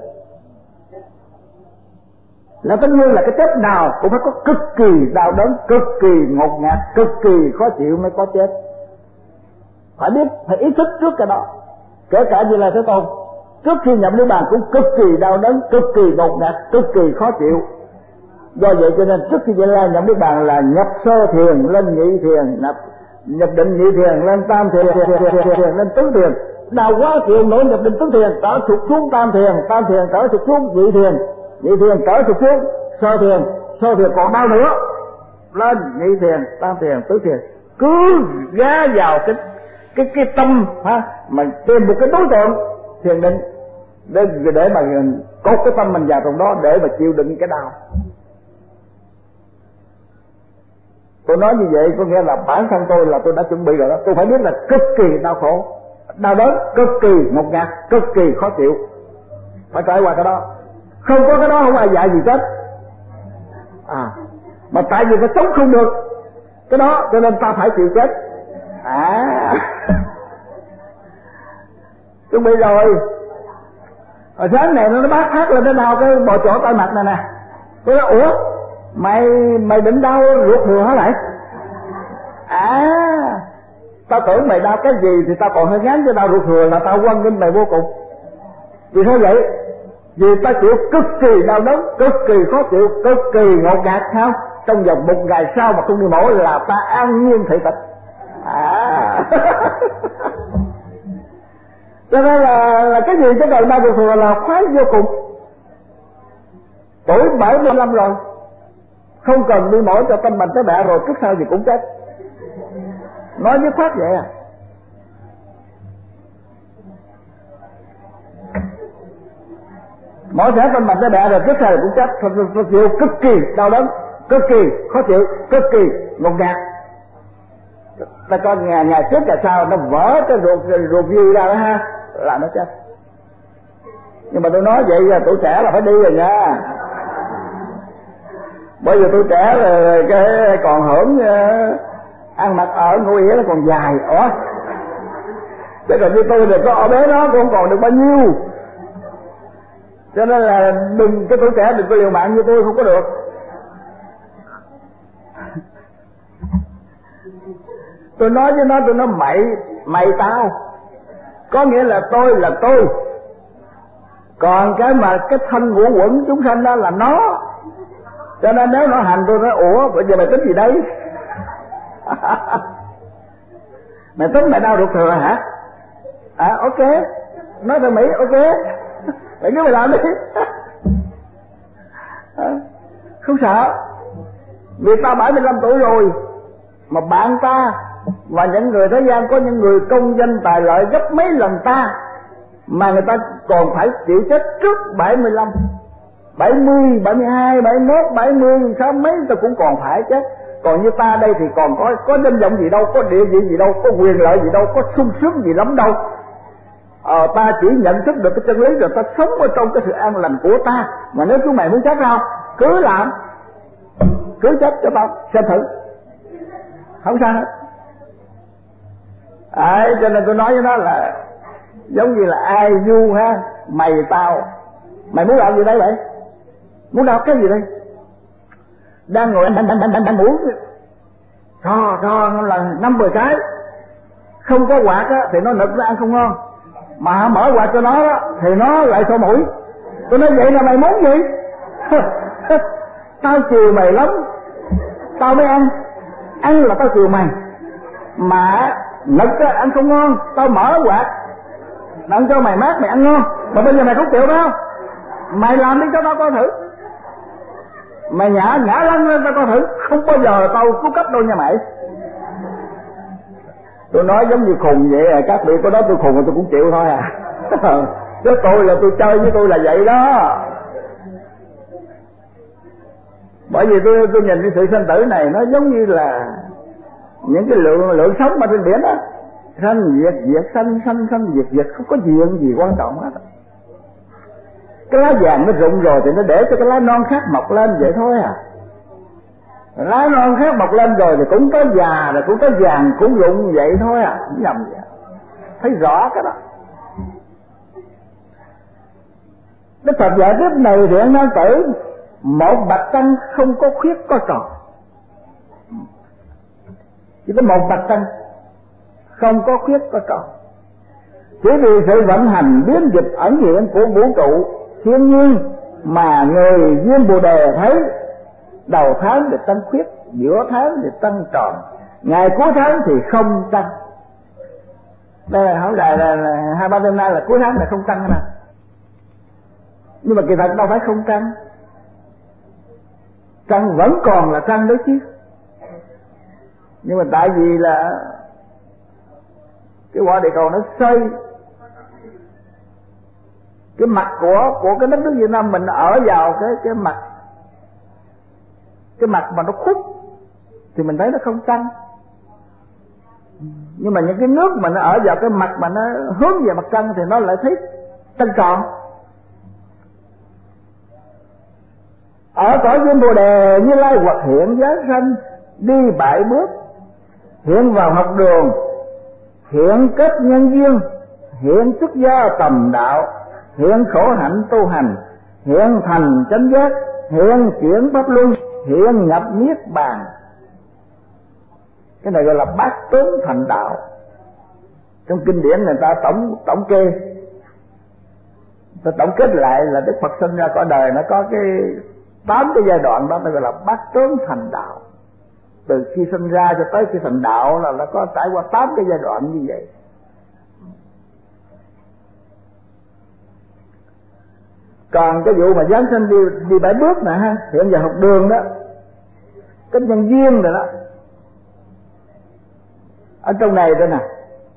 Là tất nhiên là cái chết nào cũng phải có cực kỳ đau đớn, cực kỳ ngột ngạt, cực kỳ khó chịu mới có chết. Phải biết, phải ý thức trước cái đó. Kể cả như là Thế Tôn, trước khi nhập niết bàn cũng cực kỳ đau đớn, cực kỳ ngột ngạt, cực kỳ khó chịu. Do vậy cho nên trước khi Như Lai nhập niết bàn là nhập sơ thiền lên nhị thiền, nhập định nhị thiền lên tam thiền, lên tứ thiền, đau quá chịu nổi nhập định tứ thiền, trở sụt xuống tam thiền trở sụt xuống nhị thiền trở sụt xuống sơ thiền còn đau nữa, lên nhị thiền, tam thiền, tứ thiền, cứ gá vào cái tâm ha, mà tìm một cái đối tượng thiền định để mà cốt cái tâm mình vào trong đó để mà chịu đựng cái đau. Tôi nói như vậy có nghĩa là bản thân tôi là tôi đã chuẩn bị rồi đó. Tôi phải biết là cực kỳ đau khổ, đau đớn, cực kỳ ngột ngạt, cực kỳ khó chịu, phải trải qua cái đó. Không có cái đó không ai dạy gì chết. Mà tại vì ta chống không được cái đó cho nên ta phải chịu chết. Chuẩn bị rồi. Hồi sáng này nó bác hát lên, nó đau cái bò chỗ tay mặt này nè. Tôi nói ủa mày định đau ruột thừa hả lại? Tao tưởng mày đau cái gì thì tao còn hơi ngán, cho đau ruột thừa là tao quăng lên mày vô cùng. Vì sao vậy? Vì tao chịu cực kỳ đau đớn, cực kỳ khó chịu, cực kỳ ngột ngạt không? Trong vòng 1 ngày sau mà không đi mổ là ta an nhiên thị tịch. Cho nên là cái gì cái đời đau ruột thừa là khoái vô cùng. Tuổi 75 rồi, không cần đi mổ cho tâm mình tới bẹ rồi, trước sau gì cũng chết. nói dứt khoát vậy à. Mỗi thể con mạch nó đẻ rồi trước sau cũng chết, tôi chịu cực kỳ đau đớn, cực kỳ khó chịu, cực kỳ ngột ngạt. Ta coi ngày trước là sao nó vỡ cái ruột dư ra đó ha, là nó chết. Nhưng mà tôi nói vậy là tuổi trẻ là phải đi rồi nha. Bởi vì tuổi trẻ là cái còn hưởng ăn mặc ở ngôi nghĩa nó còn dài. Ủa, chứ còn như tôi thì có ở bé nó cũng không còn được bao nhiêu. Cho nên là đừng, cái tuổi trẻ đừng có liều mạng như tôi, không có được. Tôi nói với nó, tôi nói mày tao, có nghĩa là tôi. Còn cái mà cái thân ngũ quẩn chúng sanh đó là nó. Cho nên nếu nó hành tôi nói ủa bây giờ mày tính gì đây? Mày tính mày đau ruột thừa hả? À ok, nói thằng Mỹ ok, mày cứ mày làm đi. Không sợ, vì ta 75 tuổi rồi, mà bạn ta và những người thế gian có những người công danh tài lợi gấp mấy lần ta, mà người ta còn phải chịu chết trước 75, 70, 72, 71, 70, sao mấy ta cũng còn phải chết. Còn như ta đây thì còn có danh vọng gì đâu, có địa vị gì đâu, có quyền lợi gì đâu, có sung sướng gì lắm đâu. Ta chỉ nhận thức được cái chân lý rồi ta sống ở trong cái sự an lành của ta. Mà nếu chúng mày muốn chết không, cứ làm, cứ chết cho tao xem thử, không sao hết. Cho nên tôi nói với nó là giống như là ai du ha, mày tao, mày muốn làm gì đây vậy? Muốn đọc cái gì đây? Đang ngồi đánh mũi cho là 5-10 cái, không có quạt á thì nó nực nó ăn không ngon, mà mở quạt cho nó đó thì nó lại sổ mũi. Tôi nói vậy là mày muốn gì? Tao chiều mày lắm, tao mới ăn là tao chiều mày, mà nực á ăn không ngon, tao mở quạt ăn cho mày mát mày ăn ngon, mà bây giờ mày không chịu đâu. Mày làm đi cho tao coi thử, mày nhả lăn lên tao coi thử, không bao giờ tao cứu cấp đâu nha mày. Tôi nói giống như khùng vậy à, các vị có đó tôi khùng tôi cũng chịu thôi à. Chứ tôi là tôi chơi với tôi là vậy đó. Bởi vì tôi nhìn cái sự sanh tử này nó giống như là những cái lượng sống ở trên biển đó, sanh diệt sanh diệt, không có chuyện gì quan trọng hết. Cái lá vàng nó rụng rồi thì nó để cho cái lá non khác mọc lên vậy thôi à. Lá non khác mọc lên rồi thì cũng có già, rồi cũng có vàng cũng rụng vậy thôi à, không nhầm vậy. Thấy rõ cái đó. Đức Phật dạy tiếp này thì nam tử, một bạch tăng không có khuyết có tròn. Chỉ có một bạch tăng không có khuyết có tròn. Chỉ vì sự vận hành biến dịch ẩn hiện của vũ trụ thiên nhiên mà người viên Bồ Đề thấy đầu tháng thì tăng khuyết, giữa tháng thì tăng tròn, ngày cuối tháng thì không tăng. Đây là hỏi là 2-3 đêm nay là cuối tháng là không tăng nè, nhưng mà kỳ thật đâu phải không tăng, tăng vẫn còn là tăng đấy chứ. Nhưng mà tại vì là cái quả địa cầu nó xoay, cái mặt của cái đất nước Việt Nam mình ở vào cái mặt mà nó khúc thì mình thấy nó không tăng. Nhưng mà những cái nước mà nó ở vào cái mặt mà nó hướng về mặt trăng thì nó lại thấy trăng tròn. Ở cõi viên Bồ Đề, Như Lai hoặc hiện giáng sanh đi 7 bước, hiện vào học đường, hiện kết nhân duyên, hiện xuất gia tầm đạo, hiện khổ hạnh tu hành, hiện thành chánh giác, hiện chuyển pháp luân, hiện nhập niết bàn. Cái này gọi là bát tướng thành đạo. Trong kinh điển người ta tổng kê, ta tổng kết lại là Đức Phật sinh ra cõi đời nó có cái 8 cái giai đoạn đó, nó gọi là bát tướng thành đạo. Từ khi sinh ra cho tới khi thành đạo là nó có trải qua 8 cái giai đoạn như vậy. Còn cái vụ mà giáng sinh đi 7 bước nè ha, hiện giờ học đường đó, cái nhân duyên rồi đó, Ở trong này đây nè,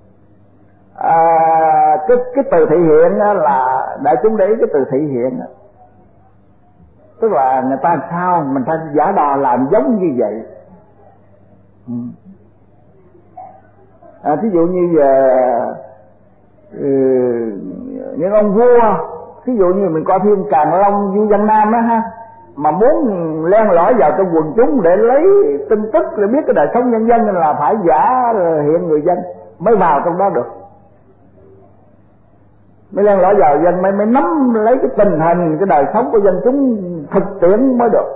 cái từ thị hiện là đại chúng để ý cái từ thị hiện, tức là người ta sao mình ta giả đò làm giống như vậy. Thí dụ như về những ông vua, thí dụ như mình coi phim Càn Long Vua Văn Nam á ha, mà muốn len lỏi vào trong quần chúng để lấy tin tức để biết cái đời sống nhân dân là phải giả hiện người dân mới vào trong đó được, mới len lỏi vào dân, mới nắm lấy cái tình hình cái đời sống của dân chúng thực tiễn mới được.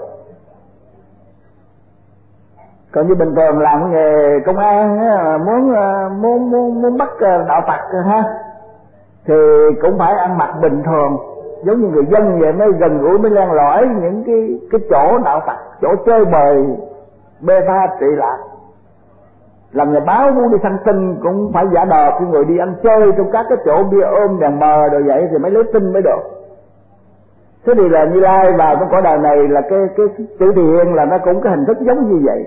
Còn như bình thường làm nghề công an muốn bắt đạo tặc ha, thì cũng phải ăn mặc bình thường giống như người dân vậy, mới gần gũi, mới len lỏi những cái chỗ đạo tặc, chỗ chơi bời bê tha trị lạc. Làm nhà báo muốn đi săn tin cũng phải giả đò cái người đi ăn chơi trong các cái chỗ bia ôm đèn mờ rồi vậy thì mới lấy tin mới được. Thế thì là Như Lai vào trong cõi đời này là cái chữ thị hiện là nó cũng cái hình thức giống như vậy,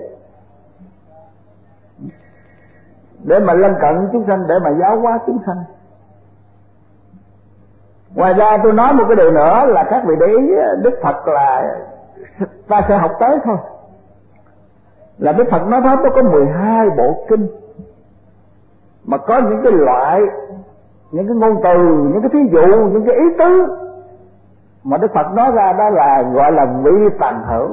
để mà lân cận chúng sanh, để mà giáo hóa chúng sanh. Ngoài ra tôi nói một cái điều nữa là các vị để ý, Đức Phật là ta sẽ học tới thôi, là Đức Phật nói Pháp nó có 12 bộ kinh, mà có những cái loại, những cái ngôn từ, những cái thí dụ, những cái ý tứ mà Đức Phật nói ra đó là gọi là vị tần hữu.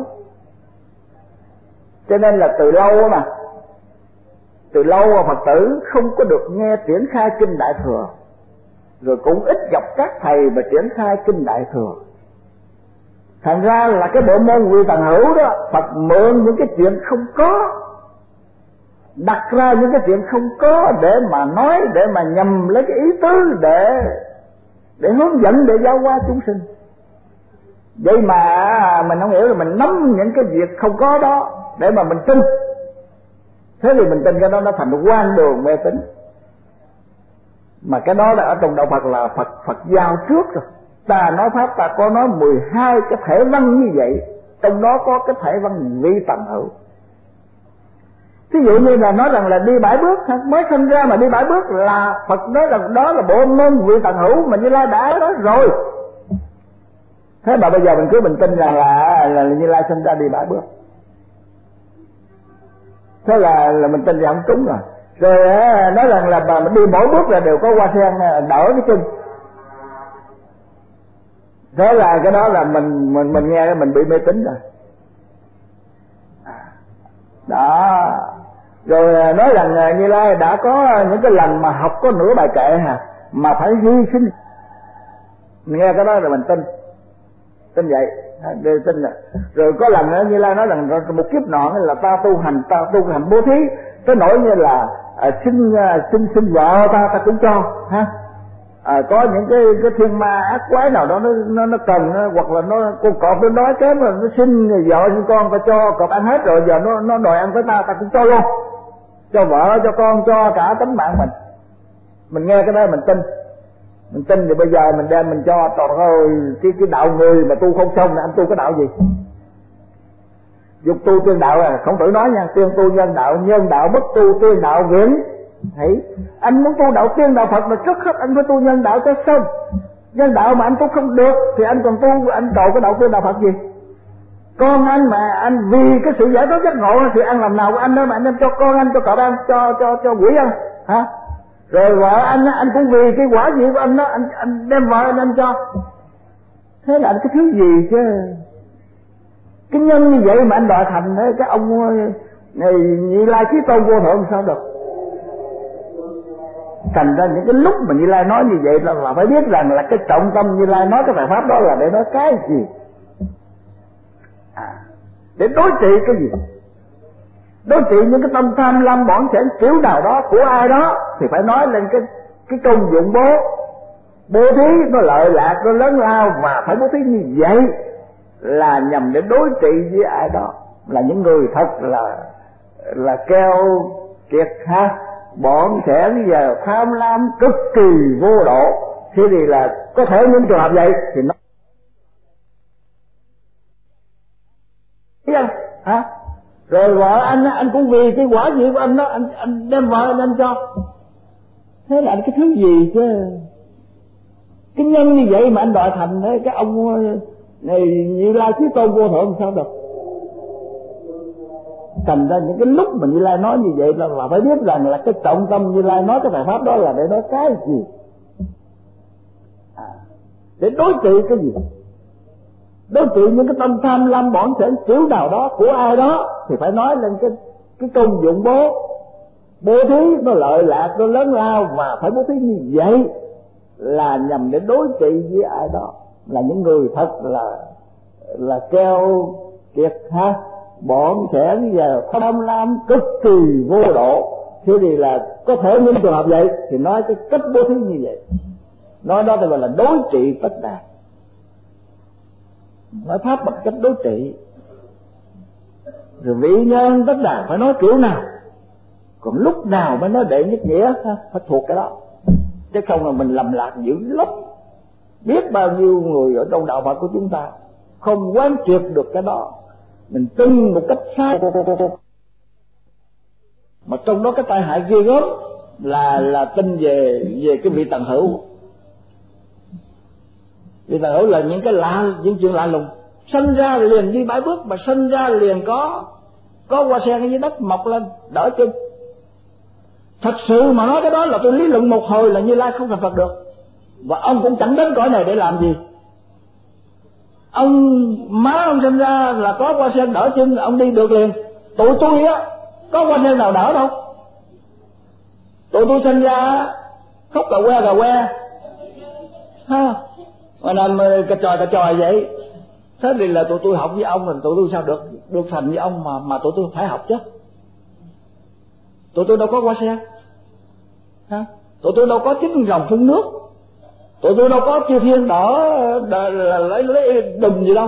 Cho nên là từ lâu mà, từ lâu Phật tử không có được nghe triển khai kinh Đại Thừa, rồi cũng ít gặp các thầy mà triển khai kinh Đại Thừa. Thành ra là cái bộ môn vị tần hữu đó, Phật mượn những cái chuyện không có, đặt ra những cái chuyện không có để mà nói, để mà nhằm lấy cái ý tứ để hướng dẫn, để giáo hóa chúng sinh. Vậy mà mình không hiểu là mình nắm những cái việc không có đó để mà mình tin. Thế thì mình tin cái đó nó thành quan đường mê tín. Mà cái đó là ở trong đạo Phật là Phật giao trước rồi. Ta nói Pháp ta có nói 12 cái thể văn như vậy, trong đó có cái thể văn vị tần hữu. Ví dụ như là nói rằng là đi 7 bước, mới sinh ra mà đi 7 bước là Phật nói rằng đó là bộ môn vị tần hữu mà Như Lai đã nói rồi. Thế mà bây giờ mình cứ bình tin rằng là Như Lai sinh ra đi 7 bước, thế là mình tin rằng không trúng rồi. Rồi nói rằng là bà đi mỗi bước là đều có hoa sen đỡ cái chân. Thế là cái đó là mình nghe mình bị mê tín rồi. Đó. Rồi nói rằng Như Lai đã có những cái lần mà học có nửa bài kệ mà phải hy sinh. Mình nghe cái đó rồi mình tin vậy, tin rồi. Rồi có lần nữa Như Lai nói rằng một kiếp nọ là ta tu hành bố thí, cái nỗi như là xin vợ ta cũng cho ha. Có những cái thiên ma ác quái nào đó nó cần, hoặc là con cọp nó nói kém rồi nó xin vợ như con ta cho, cọp ăn hết rồi giờ nó đòi ăn với ta cũng cho luôn, cho vợ cho con cho cả tính mạng mình nghe cái đó mình tin thì bây giờ mình đem mình cho. Trời ơi, cái đạo người mà tu không xong là anh tu cái đạo gì? Dục tu tiên đạo là Khổng Tử nói nha, tiên tu nhân đạo bất tu tiên đạo viễn. Thấy anh muốn tu đạo tiên đạo Phật mà trước hết anh phải tu nhân đạo cho xong. Nhân đạo mà anh tu không được thì anh còn tu, anh cầu cái đạo tiên đạo Phật gì? Con anh mà anh vì cái sự giải thoát giác ngộ, sự ăn làm nào của anh đó mà anh đem cho con anh, cho cậu ăn, cho quỷ ăn hả? Rồi vợ anh cũng vì cái quả gì của anh đó, anh đem vợ anh cho. Thế là anh cái thứ gì chứ? Cái nhân như vậy mà anh đòi thành đấy, cái ông này Như Lai Chí Tôn vô thượng sao được? Thành ra những cái lúc mà Như Lai nói như vậy là phải biết rằng là cái trọng tâm Như Lai nói cái bài pháp đó là để nói cái gì? Để đối trị cái gì? Đối trị những cái tâm tham lam bỏng sẻn kiểu nào đó của ai đó thì phải nói lên cái công dụng bố thí nó lợi lạc, nó lớn lao, mà phải bố thí như vậy là nhằm để đối trị với ai đó, là những người thật là keo kiệt ha, bỏng sẻn giờ tham lam cực kỳ vô độ. Thế thì là có thể những trường hợp vậy thì nó Rồi vợ anh cũng vì cái quả gì của anh đó, anh đem vợ anh cho. Thế là anh cái thứ gì chứ? Cái nhân như vậy mà anh đòi thành cái ông này Như Lai Chí Tôn vô thượng sao được? Thành ra những cái lúc mà Như Lai nói như vậy là phải biết rằng là cái trọng tâm Như Lai nói cái bài pháp đó là để nói cái gì, để đối trị cái gì, đối trị những cái tâm tham lam bỏn sẻn kiểu nào đó của ai đó, thì phải nói lên cái công dụng bố thí nó lợi lạc, nó lớn lao, và phải bố thí như vậy là nhằm để đối trị với ai đó, là những người thật là keo kiệt ha, bỏn sẻn và tham lam cực kỳ vô độ. Thế thì là có thể những trường hợp vậy thì nói cái cách bố thí như vậy, nói đó thì gọi là đối trị tất đạt, nói pháp bằng cách đối trị. Rồi vị nhân tất đạt phải nói kiểu nào, còn lúc nào mới nói đệ nhất nghĩa, phải thuộc cái đó, chứ không là mình lầm lạc dữ lắm. Biết bao nhiêu người ở trong đạo Phật của chúng ta không quán triệt được cái đó, mình tin một cách sai, mà trong đó cái tai hại ghê gớm là tin về cái vị tần hữu. Vị tần hữu là những cái những chuyện lạ lùng, sinh ra liền đi bãi bước, mà sinh ra liền có hoa sen ở dưới đất mọc lên đỡ chân. Thật sự mà nói cái đó là tôi lý luận một hồi là Như Lai không thành Phật được, và ông cũng chẳng đến cõi này để làm gì. Má ông sinh ra là có hoa sen đỡ chân, ông đi được liền. Tụi tôi á có hoa sen nào đỡ đâu, tụi tôi sinh ra khóc cà que ha, mà làm cà tròi vậy. Thế thì là tụi tôi học với ông, rồi tụi tôi sao được thành với ông mà tụi tôi phải học chứ. Tụi tôi đâu có hoa sen ha, tụi tôi đâu có chín rồng phun nước, tụi tôi đâu có chư thiên đỏ lấy đùm gì đâu.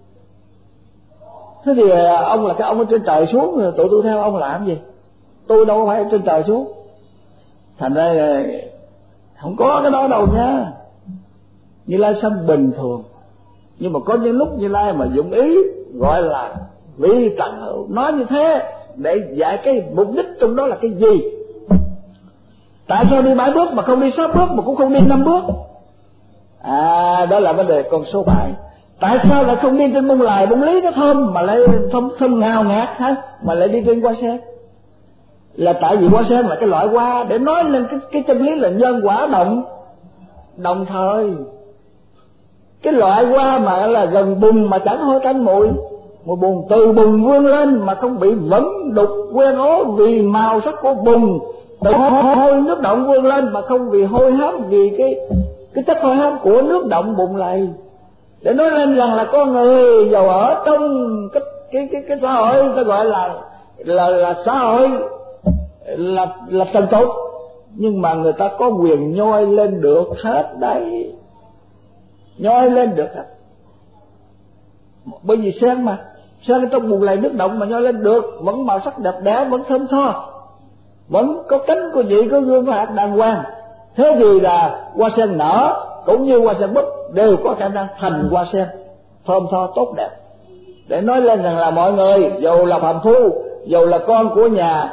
Thế thì ông là cái ông ở trên trời xuống, rồi tụi tôi theo ông làm gì? Tôi đâu có phải ở trên trời xuống. Thành ra là không có cái đó đâu nha. Như Lai sanh bình thường, nhưng mà có những lúc Như Lai mà dụng ý gọi là vị tần hữu, nói như thế để dạy cái mục đích trong đó là cái gì. Tại sao đi 7 bước mà không đi 6 bước, mà cũng không đi 5 bước? Đó là vấn đề con số 7. Tại sao lại không đi trên bông lài bông lý nó thơm mà lại thơm ngào ngạt hả, mà lại đi trên hoa sen? Là tại vì hoa sen là cái loại hoa để nói lên cái chân lý là nhân quả đồng thời. Cái loại hoa mà là gần bùn mà chẳng hôi tanh mùi bùn, từ bùn vươn lên mà không bị vẫn đục quen ố vì màu sắc của bùn, từ hôi nước động vươn lên mà không vì hôi hám vì cái chất hôi hám của nước động bùn lầy, để nói lên rằng là con người giàu ở trong cái xã hội ta gọi là xã hội là trần tục, nhưng mà người ta có quyền nhoi lên được hết đấy, nhoi lên được hết. Bởi vì sen ở trong bùn lầy nước động mà nhoi lên được, vẫn màu sắc đẹp đẽ, vẫn thơm tho, vẫn có cánh có vị, có gương có hạt đàng hoàng. Thế thì là hoa sen nở cũng như hoa sen búp đều có khả năng thành hoa sen thơm tho tốt đẹp, để nói lên rằng là mọi người dầu là phàm phu, dầu là con của nhà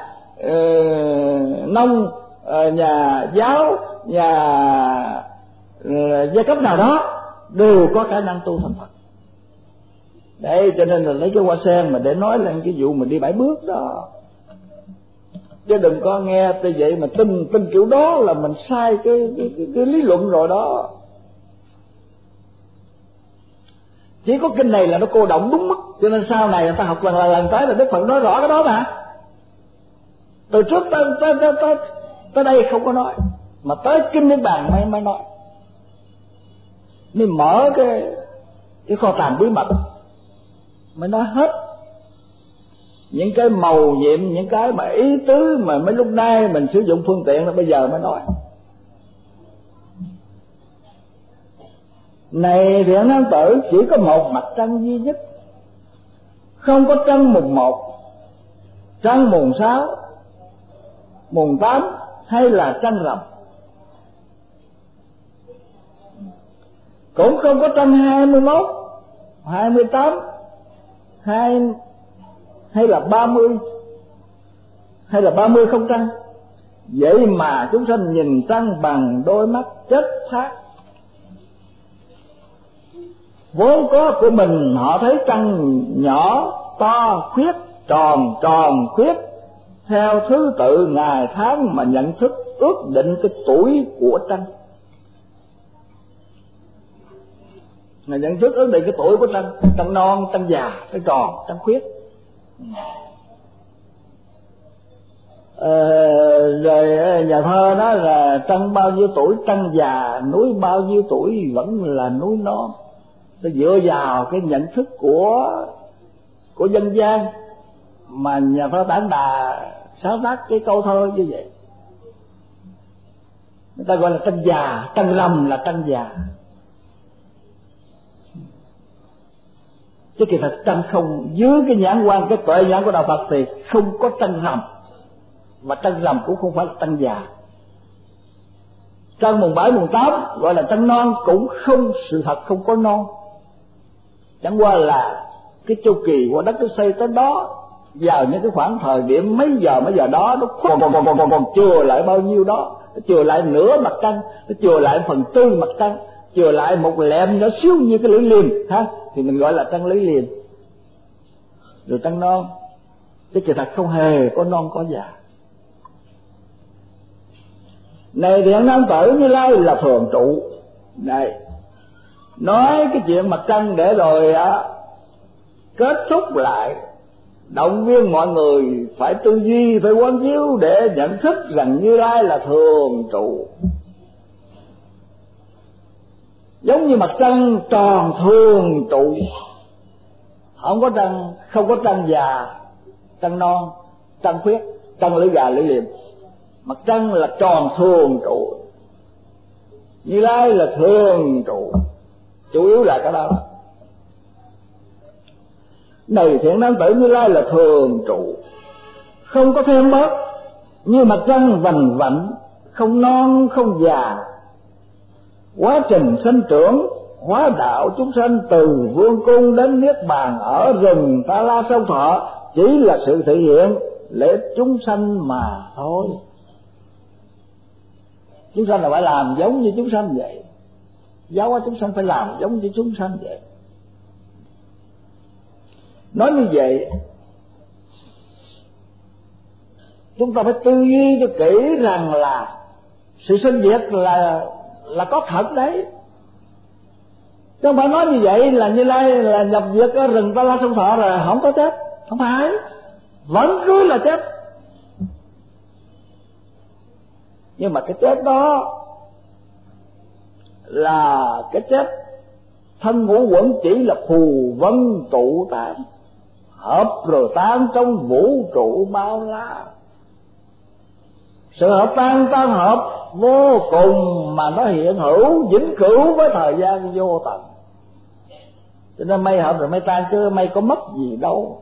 nông, nhà giáo, nhà giai cấp nào đó đều có khả năng tu thành Phật. Đấy, cho nên là lấy cái hoa sen mà để nói lên cái vụ mình đi 7 bước đó. Chứ đừng có nghe tới vậy mà tin kiểu đó là mình sai cái lý luận rồi đó. Chỉ có kinh này là nó cô động đúng mức, cho nên sau này người ta học lần tới là Đức Phật nói rõ cái đó mà. Từ trước tới đây không có nói, mà tới kinh Niết Bàn mới nói, mới mở cái kho tàng bí mật, mới nói hết những cái mầu nhiệm, những cái mà ý tứ mà mấy lúc nay mình sử dụng phương tiện là bây giờ mới nói. Này thiện nam tử, chỉ có một mặt trăng duy nhất, không có trăng mùng 1, trăng mùng 6, mùng 8 hay là trăng rằm, cũng không có trăng 21, 28, hay là 30 hay là 30 không trăng. Vậy mà chúng sanh nhìn trăng bằng đôi mắt chất phác. Vốn có của mình họ thấy trăng nhỏ, to, khuyết, tròn, tròn, khuyết, theo thứ tự ngày tháng mà nhận thức ước định cái tuổi của trăng. Mà nhận thức ước định cái tuổi của trăng, trăng non, trăng già, trăng tròn, trăng khuyết. Rồi nhà thơ nói là trăng bao nhiêu tuổi trăng già, núi bao nhiêu tuổi vẫn là núi non. Nó dựa vào cái nhận thức của dân gian mà nhà thơ Tản Đà sáng tác cái câu thơ như vậy. Người ta gọi là trăng già, trăng rằm là trăng già. Chứ kỳ thật trăng không, dưới cái nhãn quan, cái tuệ nhãn của đạo Phật thì không có trăng rằm, và trăng rằm cũng không phải là trăng già. Trăng mùng 7, mùng 8 gọi là trăng non cũng không, sự thật không có non. Chẳng qua là cái chu kỳ của đất nó xây tới đó, vào những cái khoảng thời điểm mấy giờ đó nó còn chừa lại bao nhiêu đó, nó chừa lại nửa mặt trăng, nó chừa lại 1/4 mặt trăng, chừa lại một lẹm nhỏ xíu như cái lưỡi liềm ha, thì mình gọi là trăng lưỡi liềm. Rồi trăng non, chứ kỳ thật không hề có non có già. Này Thiện Nam Tử Như Lai là thường trụ. Này, nói cái chuyện mặt trăng để rồi kết thúc lại, động viên mọi người phải tư duy, phải quán chiếu để nhận thức rằng Như Lai là thường trụ. Giống như mặt trăng tròn thường trụ, không có trăng già, trăng non, trăng khuyết, trăng lưỡi gà lưỡi liềm. Mặt trăng là tròn thường trụ, Như Lai là thường trụ, chủ yếu là cái đó. Này Thiện Nam Tử Như Lai là thường trụ, không có thêm bớt, như mặt trăng vành vạnh, không non không già. Quá trình sinh trưởng hóa đạo chúng sanh từ vương cung đến niết bàn ở rừng Ta La Sông Thọ chỉ là sự thể hiện lễ chúng sanh mà thôi. Chúng sanh là phải làm giống như chúng sanh vậy, giáo hóa chúng sanh phải làm giống như chúng sanh vậy. Nói như vậy, chúng ta phải tư duy cho kỹ rằng là sự sinh diệt là có thật đấy. Chứ không phải nói như vậy là Như Lai là nhập diệt ở rừng Ta La Sông Thọ rồi không có chết, không phải, vẫn cứ là chết. Nhưng mà cái chết đó là cái chết thân ngũ uẩn, chỉ là phù vân tụ tán, hợp rồi tan trong vũ trụ bao la. Sự hợp tan hợp vô cùng mà nó hiện hữu vĩnh cửu với thời gian vô tận. Cho nên mây hợp rồi mây tan, chứ mây có mất gì đâu.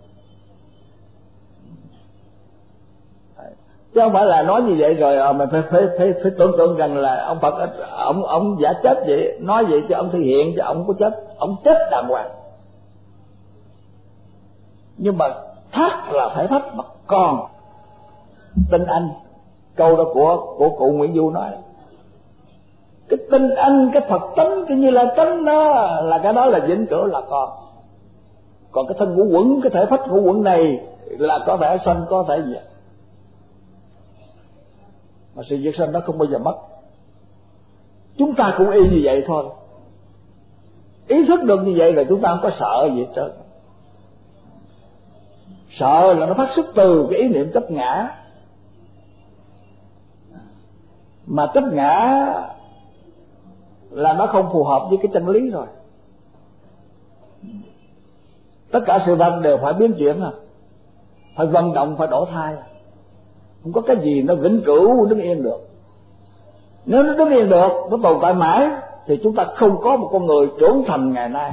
Chứ không phải là nói như vậy rồi mình phải tưởng tượng rằng là ông Phật ông giả chết vậy, nói vậy cho ông thể hiện cho ông có chết, ông chết đàng hoàng. Nhưng mà thác là phải thách mà còn tin anh, câu đó của cụ Nguyễn Du nói, cái tin anh, cái Phật tánh, cái Như Lai tánh đó là cái đó là vĩnh cửu là còn cái thân ngũ uẩn, cái thể phách ngũ uẩn này là có thể sanh có thể diệt, mà sự diệt sanh đó không bao giờ mất. Chúng ta cũng y như vậy thôi, ý thức được như vậy là chúng ta không có sợ gì hết trơn. Sợ là nó phát xuất từ cái ý niệm chấp ngã, mà chấp ngã là nó không phù hợp với cái chân lý rồi. Tất cả sự vật đều phải biến chuyển, phải vận động, phải đổi thay. Không có cái gì nó vĩnh cửu đứng yên được. Nếu nó đứng yên được, nó tồn tại mãi, thì chúng ta không có một con người trưởng thành ngày nay.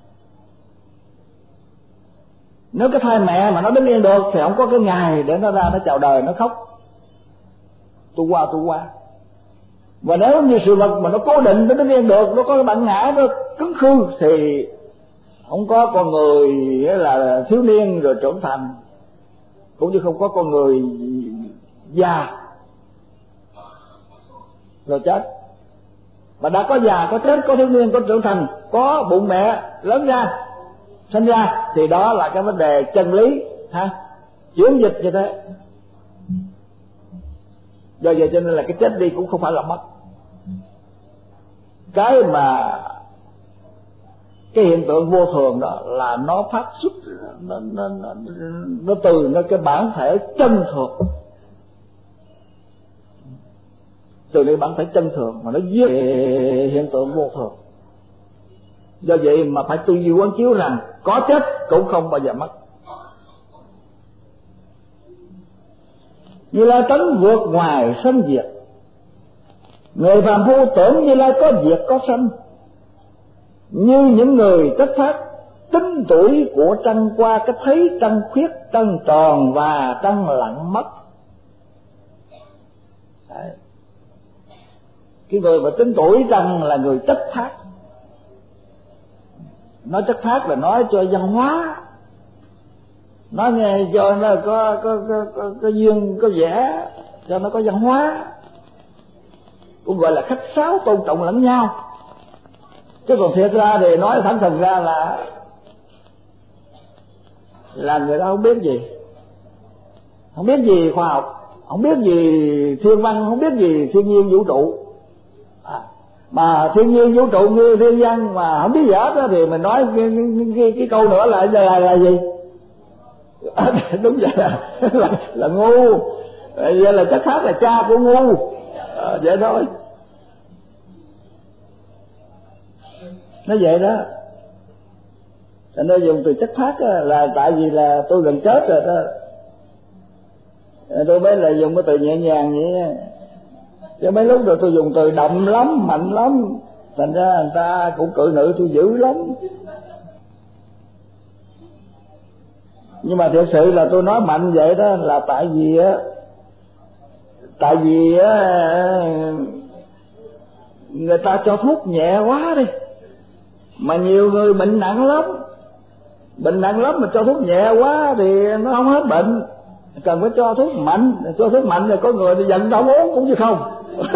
Nếu cái thai mẹ mà nó đứng yên được thì không có cái ngày để nó ra nó chào đời, nó khóc tu qua. Và nếu như sự vật mà nó cố định, nó đứng yên được, nó có cái bản ngã, nó cứng khư, thì Không có con người nghĩa là thiếu niên rồi trưởng thành, cũng như không có con người già rồi chết. Mà đã có già, có chết, có thiếu niên, có trưởng thành, có bụng mẹ lớn ra, sinh ra, thì đó là cái vấn đề chân lý ha, chuyển dịch như thế. Do vậy cho nên là cái chết đi cũng không phải là mất. Cái mà cái hiện tượng vô thường đó là nó phát xuất, nó từ nó cái bản thể chân thường, từ cái bản thể chân thường mà nó giết hiện tượng vô thường. Do vậy mà phải tư duy quán chiếu rằng có chết cũng không bao giờ mất. Như Lai tánh vượt ngoài sanh diệt. Người phàm phu tưởng Như Lai có diệt có sanh, như những người tất phát tính tuổi của trăng qua cái thấy trăng khuyết, trăng tròn và trăng lặng mất. Đấy. Cái người mà tính tuổi trăng là người tất phát. Nói tất phát là nói cho văn hóa, nói nghe cho nó có duyên có vẻ, cho nó có văn hóa, cũng gọi là khách sáo tôn trọng lẫn nhau. Chứ còn thiệt ra thì nói thẳng thừng ra là người ta không biết gì, không biết gì khoa học, không biết gì thiên văn, không biết gì thiên nhiên vũ trụ. Mà thiên nhiên vũ trụ như thiên văn mà không biết gì hết đó, thì mình nói cái câu nữa là gì? Đúng vậy là ngu. Vậy là chắc khác là cha của ngu. Vậy thôi. Nó vậy đó. Cho nên dùng từ chất phát là tại vì là tôi gần chết rồi đó, tôi mới là dùng cái từ nhẹ nhàng vậy. Chứ mấy lúc rồi tôi dùng từ đậm lắm, mạnh lắm, thành ra người ta cũng cự nữ tôi dữ lắm. Nhưng mà thực sự là tôi nói mạnh vậy đó là tại vì người ta cho thuốc nhẹ quá đi. Mà nhiều người bệnh nặng lắm mà cho thuốc nhẹ quá thì nó không hết bệnh. Cần phải cho thuốc mạnh rồi có người thì giận đâu uống cũng như không.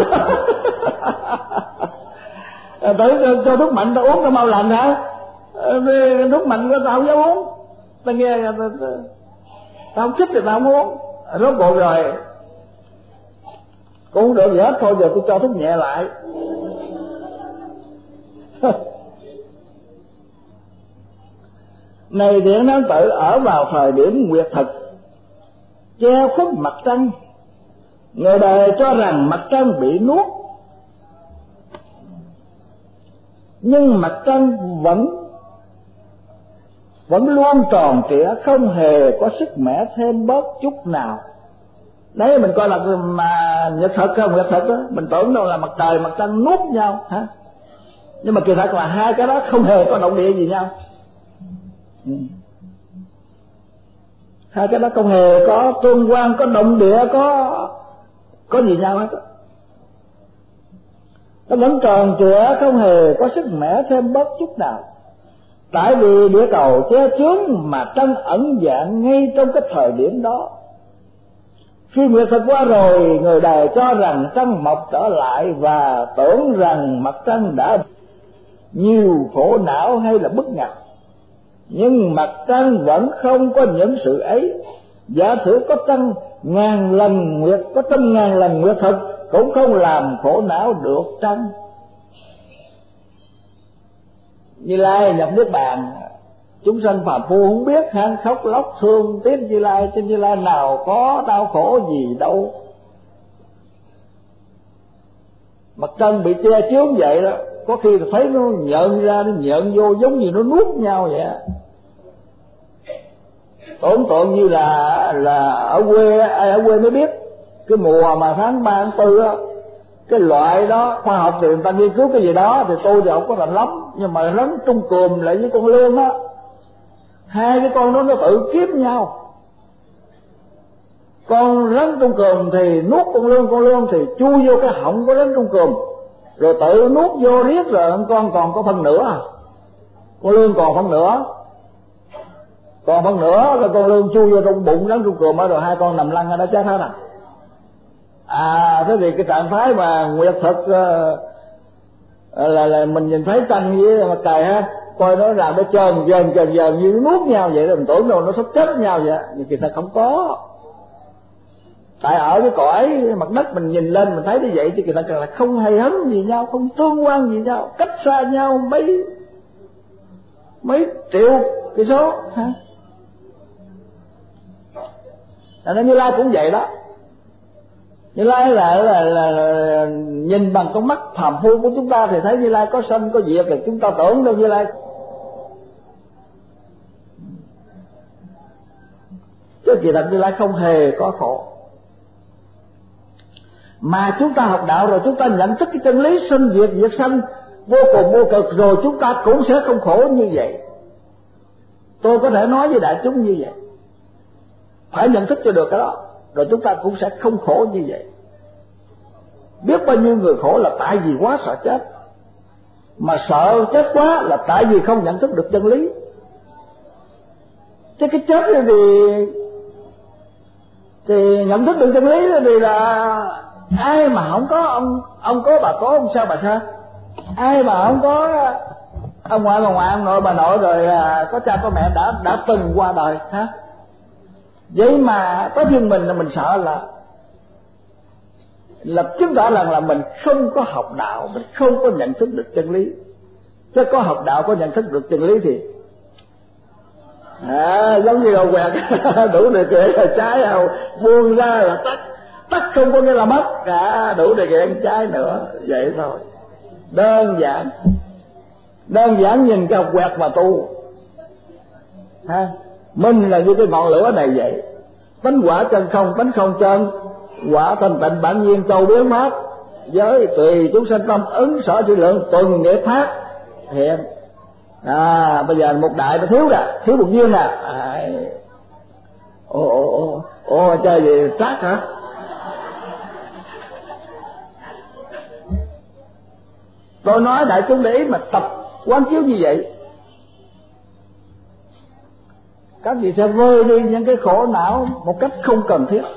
Tới cho thuốc mạnh tao uống tao mau lành hả? Thuốc mạnh tao không dám uống, tao nghe tao không thích thì tao không uống. Rốt cuộc rồi cũng không được gì hết, thôi giờ tôi cho thuốc nhẹ lại. Này Thiện Nam Tử, ở vào thời điểm nguyệt thực che khuất mặt trăng, người đời cho rằng mặt trăng bị nuốt, nhưng mặt trăng vẫn luôn tròn trịa, không hề có sức mẻ thêm bớt chút nào. Đấy, mình coi là mà nhật thực không, nhật thực đó mình tưởng đâu là mặt trời mặt trăng nuốt nhau hả? Nhưng mà kỳ thật là hai cái đó không hề có động địa gì nhau. Hai cái đó không hề có tương quan, có động địa, có gì nhau hết. Nó vẫn tròn trịa, không hề có sức mẻ thêm bớt chút nào. Tại vì địa cầu che chướng mà trăng ẩn dạng ngay trong cái thời điểm đó. Khi nguyệt thực qua rồi, người đời cho rằng trăng mọc trở lại và tưởng rằng mặt trăng đã nhiều khổ não hay là bức ngặt. Nhưng mặt trăng vẫn không có những sự ấy. Giả sử có trăng ngàn lần nguyệt, có trăm ngàn lần nguyệt thực cũng không làm khổ não được trăng. Như Lai nhập Niết Bàn, chúng sanh phàm phu không biết than khóc lóc thương tiếc Như Lai, trên Như Lai nào có đau khổ gì đâu. Mặt trăng bị che chướng vậy đó, có khi thấy nó nhợn ra, nó nhợn vô giống như nó nuốt nhau vậy. Tưởng tượng như là ở quê, ai ở quê mới biết, cái mùa mà tháng 3, tháng 4 á, cái loại đó khoa học thì người ta nghiên cứu cái gì đó thì tôi thì không có rành lắm, nhưng mà rắn trung cườm lại với con lươn á, hai cái con đó nó tự kiếm nhau. Con rắn trung cườm thì nuốt con lươn thì chui vô cái họng của rắn trung cườm, rồi tự nuốt vô riết rồi con còn có phần nữa. con lương còn phân nửa, rồi con lương chui vô trong bụng rắn trong cườm rồi hai con nằm lăn ở đó chết hết à. Thế thì cái trạng thái mà nguyệt thực là mình nhìn thấy trăng với mặt trời ha, coi nó làm nó trơn như nó nuốt nhau vậy, mình tưởng đâu nó sắp chết nhau vậy, nhưng kỳ thật không có. Tại ở cái cõi mặt đất mình nhìn lên mình thấy như vậy, chứ kỳ thật là không hề hấn gì nhau, không tương quan gì nhau, cách xa nhau mấy triệu cây số ha. Nên Như Lai cũng vậy đó. Như Lai là nhìn bằng con mắt phàm phu của chúng ta thì thấy Như Lai có sanh có diệt, là chúng ta tưởng đâu Như Lai. Chứ kỳ thật Như Lai không hề có khổ. Mà chúng ta học đạo rồi chúng ta nhận thức cái chân lý sinh diệt diệt sanh vô cùng vô cực rồi, chúng ta cũng sẽ không khổ như vậy. Tôi có thể nói với đại chúng như vậy, phải nhận thức cho được cái đó, rồi chúng ta cũng sẽ không khổ như vậy. Biết bao nhiêu người khổ là tại vì quá sợ chết, mà sợ chết quá là tại vì không nhận thức được chân lý. Chứ cái chết thì nhận thức được chân lý thì là ai mà không có ông có bà có ông sao bà sao, ai mà không có ông ngoại bà ngoại ông nội bà nội rồi có cha có mẹ đã từng qua đời ha. Vậy mà có riêng mình là mình sợ là chứng tỏ rằng là mình không có học đạo, mình không có nhận thức được chân lý. Chứ có học đạo, có nhận thức được chân lý thì giống như đầu quẹt đủ điều kiện là trái nào buông ra là tắt không có nghĩa là mất cả, đủ điều kiện trái nữa, vậy thôi. Đơn giản nhìn cái học quẹt mà tu ha. Mình là như cái ngọn lửa này vậy, tánh quả chân không, tánh không chân, quả thanh tịnh bản nhiên châu biến pháp, giới tùy chúng sanh tâm ứng sở trị lượng tuần nghĩa phát hiện. Bây giờ một đại nó thiếu một viên chơi gì trát hả? Tôi nói đại chúng để ý mà tập quán chiếu như vậy, các vị sẽ vơi đi những cái khổ não một cách không cần thiết.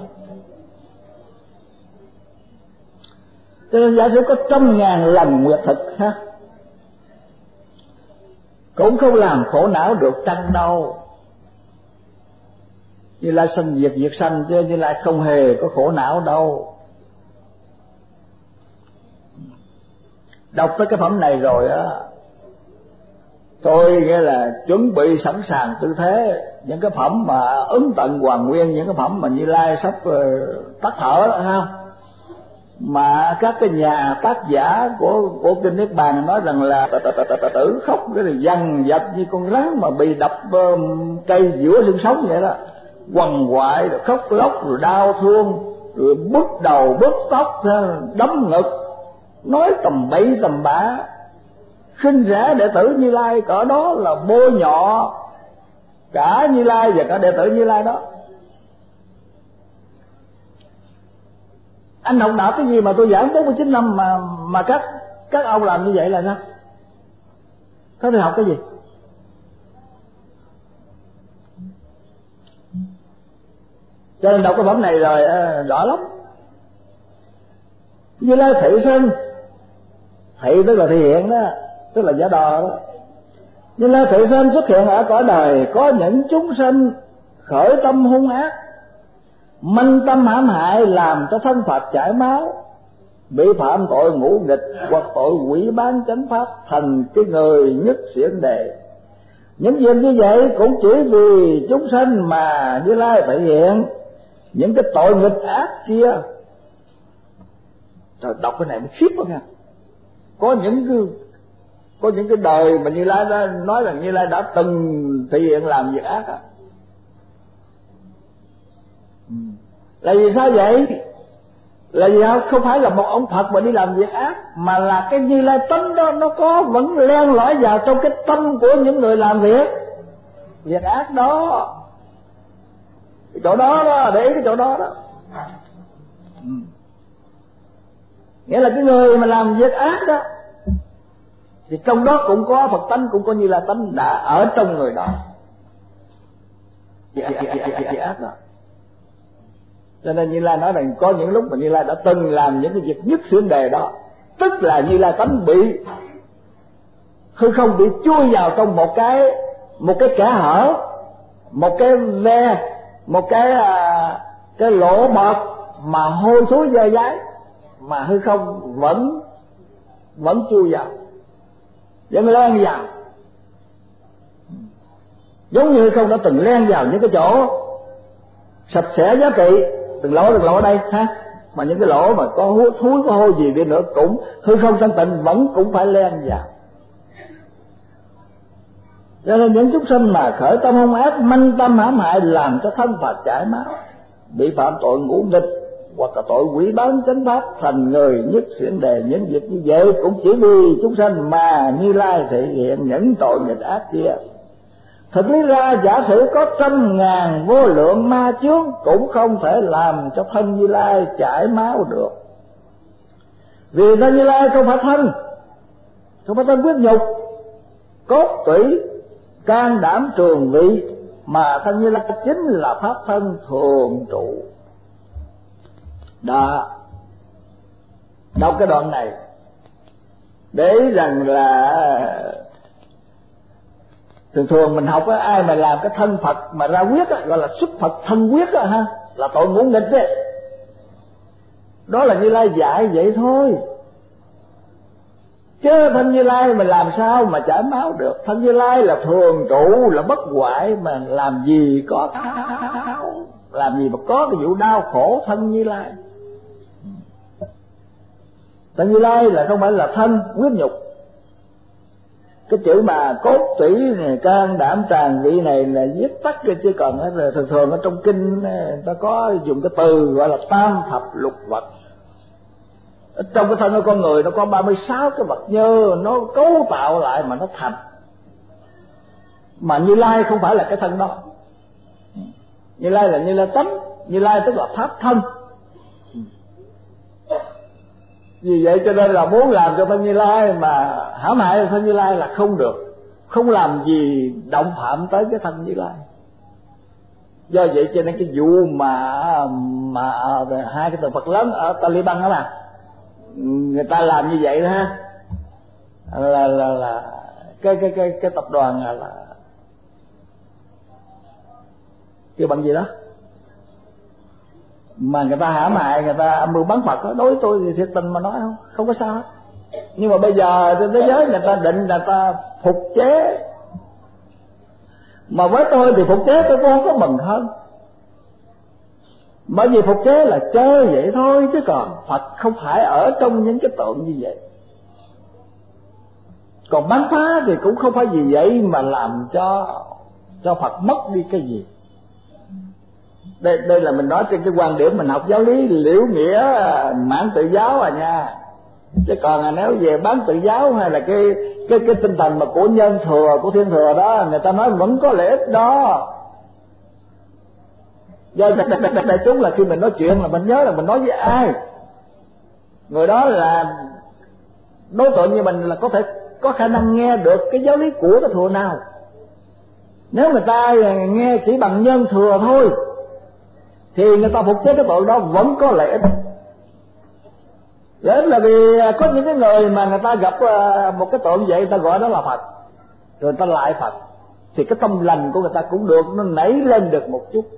Cho nên giả sử có 100.000 lần nguyệt thực ha, cũng không làm khổ não được trăng đâu. Như Lai sanh diệt diệt sanh, chứ Như Lai không hề có khổ não đâu. Đọc tới cái phẩm này rồi á, tôi nghĩa là chuẩn bị sẵn sàng tư thế. Những cái phẩm mà ứng tận hoàn nguyên, những cái phẩm mà Như Lai sắp tắt thở đó ha, mà các cái nhà tác giả của kinh Niết Bàn nói rằng là tử khóc cái này dằn dập như con rắn mà bị đập cây giữa xương sống vậy đó, quằn quại rồi khóc lóc rồi đau thương rồi bứt đầu bứt tóc đấm ngực, nói tầm bậy tầm bạ, khinh rẻ đệ tử Như Lai, cỡ đó là bôi nhọ cả Như Lai và cả đệ tử Như Lai đó. Anh học đạo cái gì mà tôi giảng 49 năm mà các ông làm như vậy là sao? Thế thì học cái gì? Cho nên đọc cái phẩm này rồi rõ lắm. Như Lai thị sinh, thị tức là thể hiện đó, tức là giả đò đó. Như Lai thị sinh xuất hiện ở cõi đời, có những chúng sinh khởi tâm hung ác, manh tâm hãm hại, làm cho thân Phật chảy máu, bị phạm tội ngũ nghịch hoặc tội quỷ bán chánh pháp, thành cái người nhất xiển đề. Những việc như vậy cũng chỉ vì chúng sinh mà Như Lai thể hiện những cái tội nghịch ác kia. Trời, đọc cái này mới khiếp quá nha. Có những cái đời mà Như Lai đã nói rằng Như Lai đã từng thể hiện làm việc ác á. Là vì sao vậy? Là vì không phải là một ông Phật mà đi làm việc ác, mà là cái Như Lai tánh đó nó có vẫn len lỏi vào trong cái tâm của những người làm việc ác đó. Cái chỗ đó đó, để ý cái chỗ đó đó. Nghĩa là cái người mà làm việc ác đó thì trong đó cũng có Phật tánh, cũng có Như Lai tánh đã ở trong người đó. Ác đó. Cho nên Như Lai nói rằng có những lúc mà Như Lai đã từng làm những cái việc nhất xuyên đề đó, tức là Như Lai tánh bị hư không bị chui vào trong một cái kẽ hở, một cái ve, một cái lỗ bọt mà hôi thối dơ dái, mà hư không vẫn chui vào, vẫn len vào, giống như hư không đã từng len vào những cái chỗ sạch sẽ giá trị, từng lỗ ở đây ha, mà những cái lỗ mà có thúi có hôi gì đi nữa cũng hư không thanh tịnh vẫn cũng phải len vào. Cho nên những chúng sinh mà khởi tâm hung ác, manh tâm hãm hại, làm cho thân Phật chảy máu, bị phạm tội ngũ nghịch hoặc là tội quỷ bán chánh pháp, thành người nhất xiển đề. Những việc như vậy cũng chỉ vì chúng sanh mà Như Lai thể hiện những tội nghịch ác kia. Thực lý ra giả sử có 100.000 vô lượng ma chướng cũng không thể làm cho thân Như Lai chảy máu được. Vì thân Như Lai không phải thân huyết nhục, cốt tủy, can đảm trường vị, mà thân Như Lai chính là pháp thân thường trụ. Đó, đọc cái đoạn này để rằng là thường mình học á, ai mà làm cái thân Phật mà ra quyết á, gọi là xuất Phật thân quyết á ha, là tội ngũ nghịch đấy. Đó là Như Lai dạy vậy thôi, chứ thân Như Lai mà làm sao mà chảy máu được. Thân Như Lai là thường trụ, là bất hoại, mà làm gì có làm gì mà có cái vụ đau khổ thân Như Lai. Thân Như Lai là không phải là thân huyết nhục. Cái chữ mà cốt tủy này, can đảm tràng vị này là viết tắt ra, chứ còn thường ở trong kinh người ta có dùng cái từ gọi là tam thập lục vật. Ở trong cái thân của con người nó có 36 cái vật nhơ, nó cấu tạo lại mà nó thành. Mà Như Lai không phải là cái thân đó. Như Lai là Như Lai tánh, Như Lai tức là pháp thân. Vì vậy cho nên là muốn làm cho thân Như Lai mà hãm hại thân Như Lai là không được, không làm gì động phạm tới cái thân Như Lai. Do vậy cho nên cái vụ mà hai cái tượng Phật lớn ở Taliban đó mà người ta làm như vậy đó ha, là cái tập đoàn là kêu bằng gì đó mà người ta hãm hại, người ta âm mưu bắn Phật đó. Đối với tôi thì thiệt tình mà nói không có sao hết. Nhưng mà bây giờ trên thế giới người ta định người ta phục chế, mà với tôi thì phục chế tôi cũng không có mừng hơn, bởi vì phục chế là chơi vậy thôi, chứ còn Phật không phải ở trong những cái tượng như vậy. Còn bắn phá thì cũng không phải vì vậy mà làm cho Phật mất đi cái gì. Đây là mình nói trên cái quan điểm mình học giáo lý liễu nghĩa mãn tự giáo nha. Chứ còn nếu về bán tự giáo hay là cái tinh thần mà của nhân thừa, của thiên thừa đó, người ta nói vẫn có lợi ích đó. Do đại chúng là khi mình nói chuyện là mình nhớ là mình nói với ai, người đó là đối tượng như mình là có thể có khả năng nghe được cái giáo lý của cái thừa nào. Nếu người ta nghe chỉ bằng nhân thừa thôi thì người ta phục chế cái tội đó vẫn có lợi ích. Lợi ích là vì có những cái người mà người ta gặp một cái tội như vậy, người ta gọi đó là Phật, rồi người ta lại Phật, thì cái tâm lành của người ta cũng được nó nảy lên được một chút,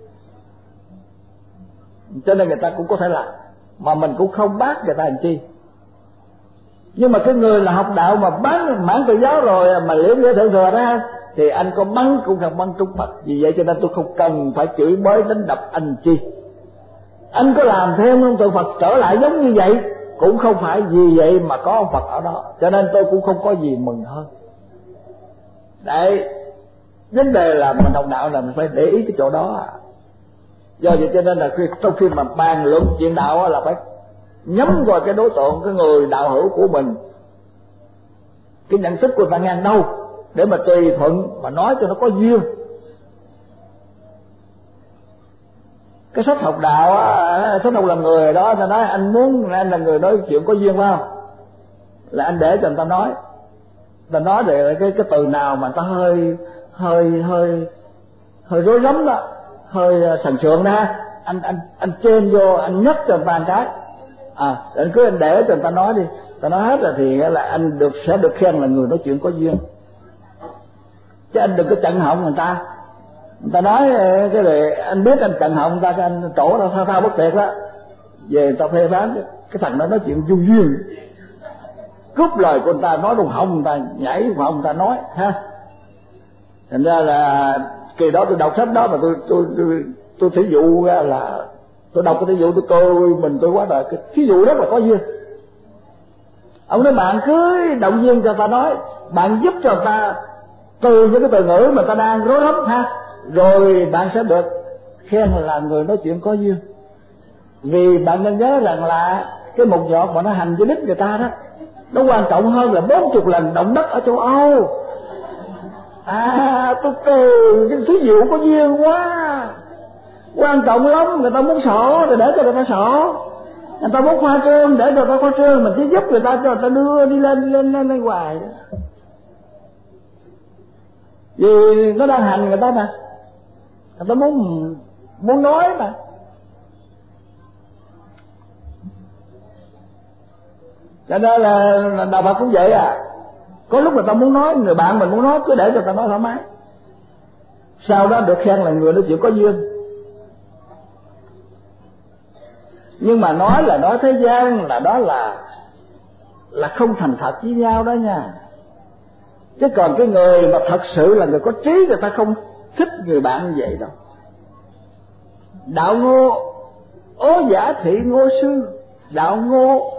cho nên người ta cũng có thể làm, mà mình cũng không bác người ta làm chi. Nhưng mà cái người là học đạo mà bán mãn tự giáo rồi mà liễu nghĩa thượng thừa đó, thì anh có bắn cũng không bắn trúng Phật. Vì vậy cho nên tôi không cần phải chửi bới đánh đập anh chi. Anh có làm theo ông tượng Phật trở lại giống như vậy cũng không phải vì vậy mà có ông Phật ở đó, cho nên tôi cũng không có gì mừng hơn. Đấy, vấn đề là mình học đạo là mình phải để ý cái chỗ đó. Do vậy cho nên là trong khi mà bàn luận chuyện đạo là phải nhắm vào cái đối tượng, cái người đạo hữu của mình, cái nhận thức của người ta ngang đâu, để mà tùy thuận mà nói cho nó có duyên. Cái sách học đạo á, sách học làm người đó, ta nói anh muốn anh là người nói chuyện có duyên phải không, là anh để cho người ta nói. ta nói về cái từ nào mà ta hơi rối rắm đó, hơi sần sượng đó, anh chêm vô, anh nhắc cho người ta một cái, anh cứ anh để cho người ta nói đi, ta nói hết rồi thì là anh sẽ được khen là người nói chuyện có duyên, chứ anh đừng có chặn họng người ta. Người ta nói cái này anh biết anh chặn họng người ta, cái anh trổ ra thao bất tuyệt đó, về người ta phê phán cái thằng đó nói chuyện vô duyên, cướp lời của người ta, nói đồng họng người ta, nhảy đồng họng người ta nói ha. Thành ra là kỳ đó tôi đọc sách đó mà tôi thí dụ ra là tôi đọc cái thí dụ tôi coi mình tôi quá đời, cái thí dụ rất là có duyên. Ông nói bạn cứ động viên cho ta nói, bạn giúp cho ta từ những cái từ ngữ mà ta đang rối rắm ha, rồi bạn sẽ được khen là người nói chuyện có duyên. Vì bạn nên nhớ rằng là cái một giọt mà nó hành cho đích người ta đó, nó quan trọng hơn là 40 lần động đất ở châu Âu. Tôi từ cái thí dụ có duyên quá, quan trọng lắm. Người ta muốn sổ thì để cho người ta sổ, người ta muốn khoa trương để cho người ta khoa trương, mình chỉ giúp người ta cho người ta đưa đi lên hoài đó. Vì nó đang hành người ta mà, người ta muốn nói mà. Cho nên là đạo Phật cũng vậy có lúc người ta muốn nói, người bạn mình muốn nói, cứ để cho người ta nói thoải mái, sau đó được khen là người nói chuyện có duyên. Nhưng mà nói là nói thế gian là đó là không thành thật với nhau đó nha. Chứ còn cái người mà thật sự là người có trí, người ta không thích người bạn như vậy đâu. Đạo ngô ố giả thị ngô sư, đạo ngô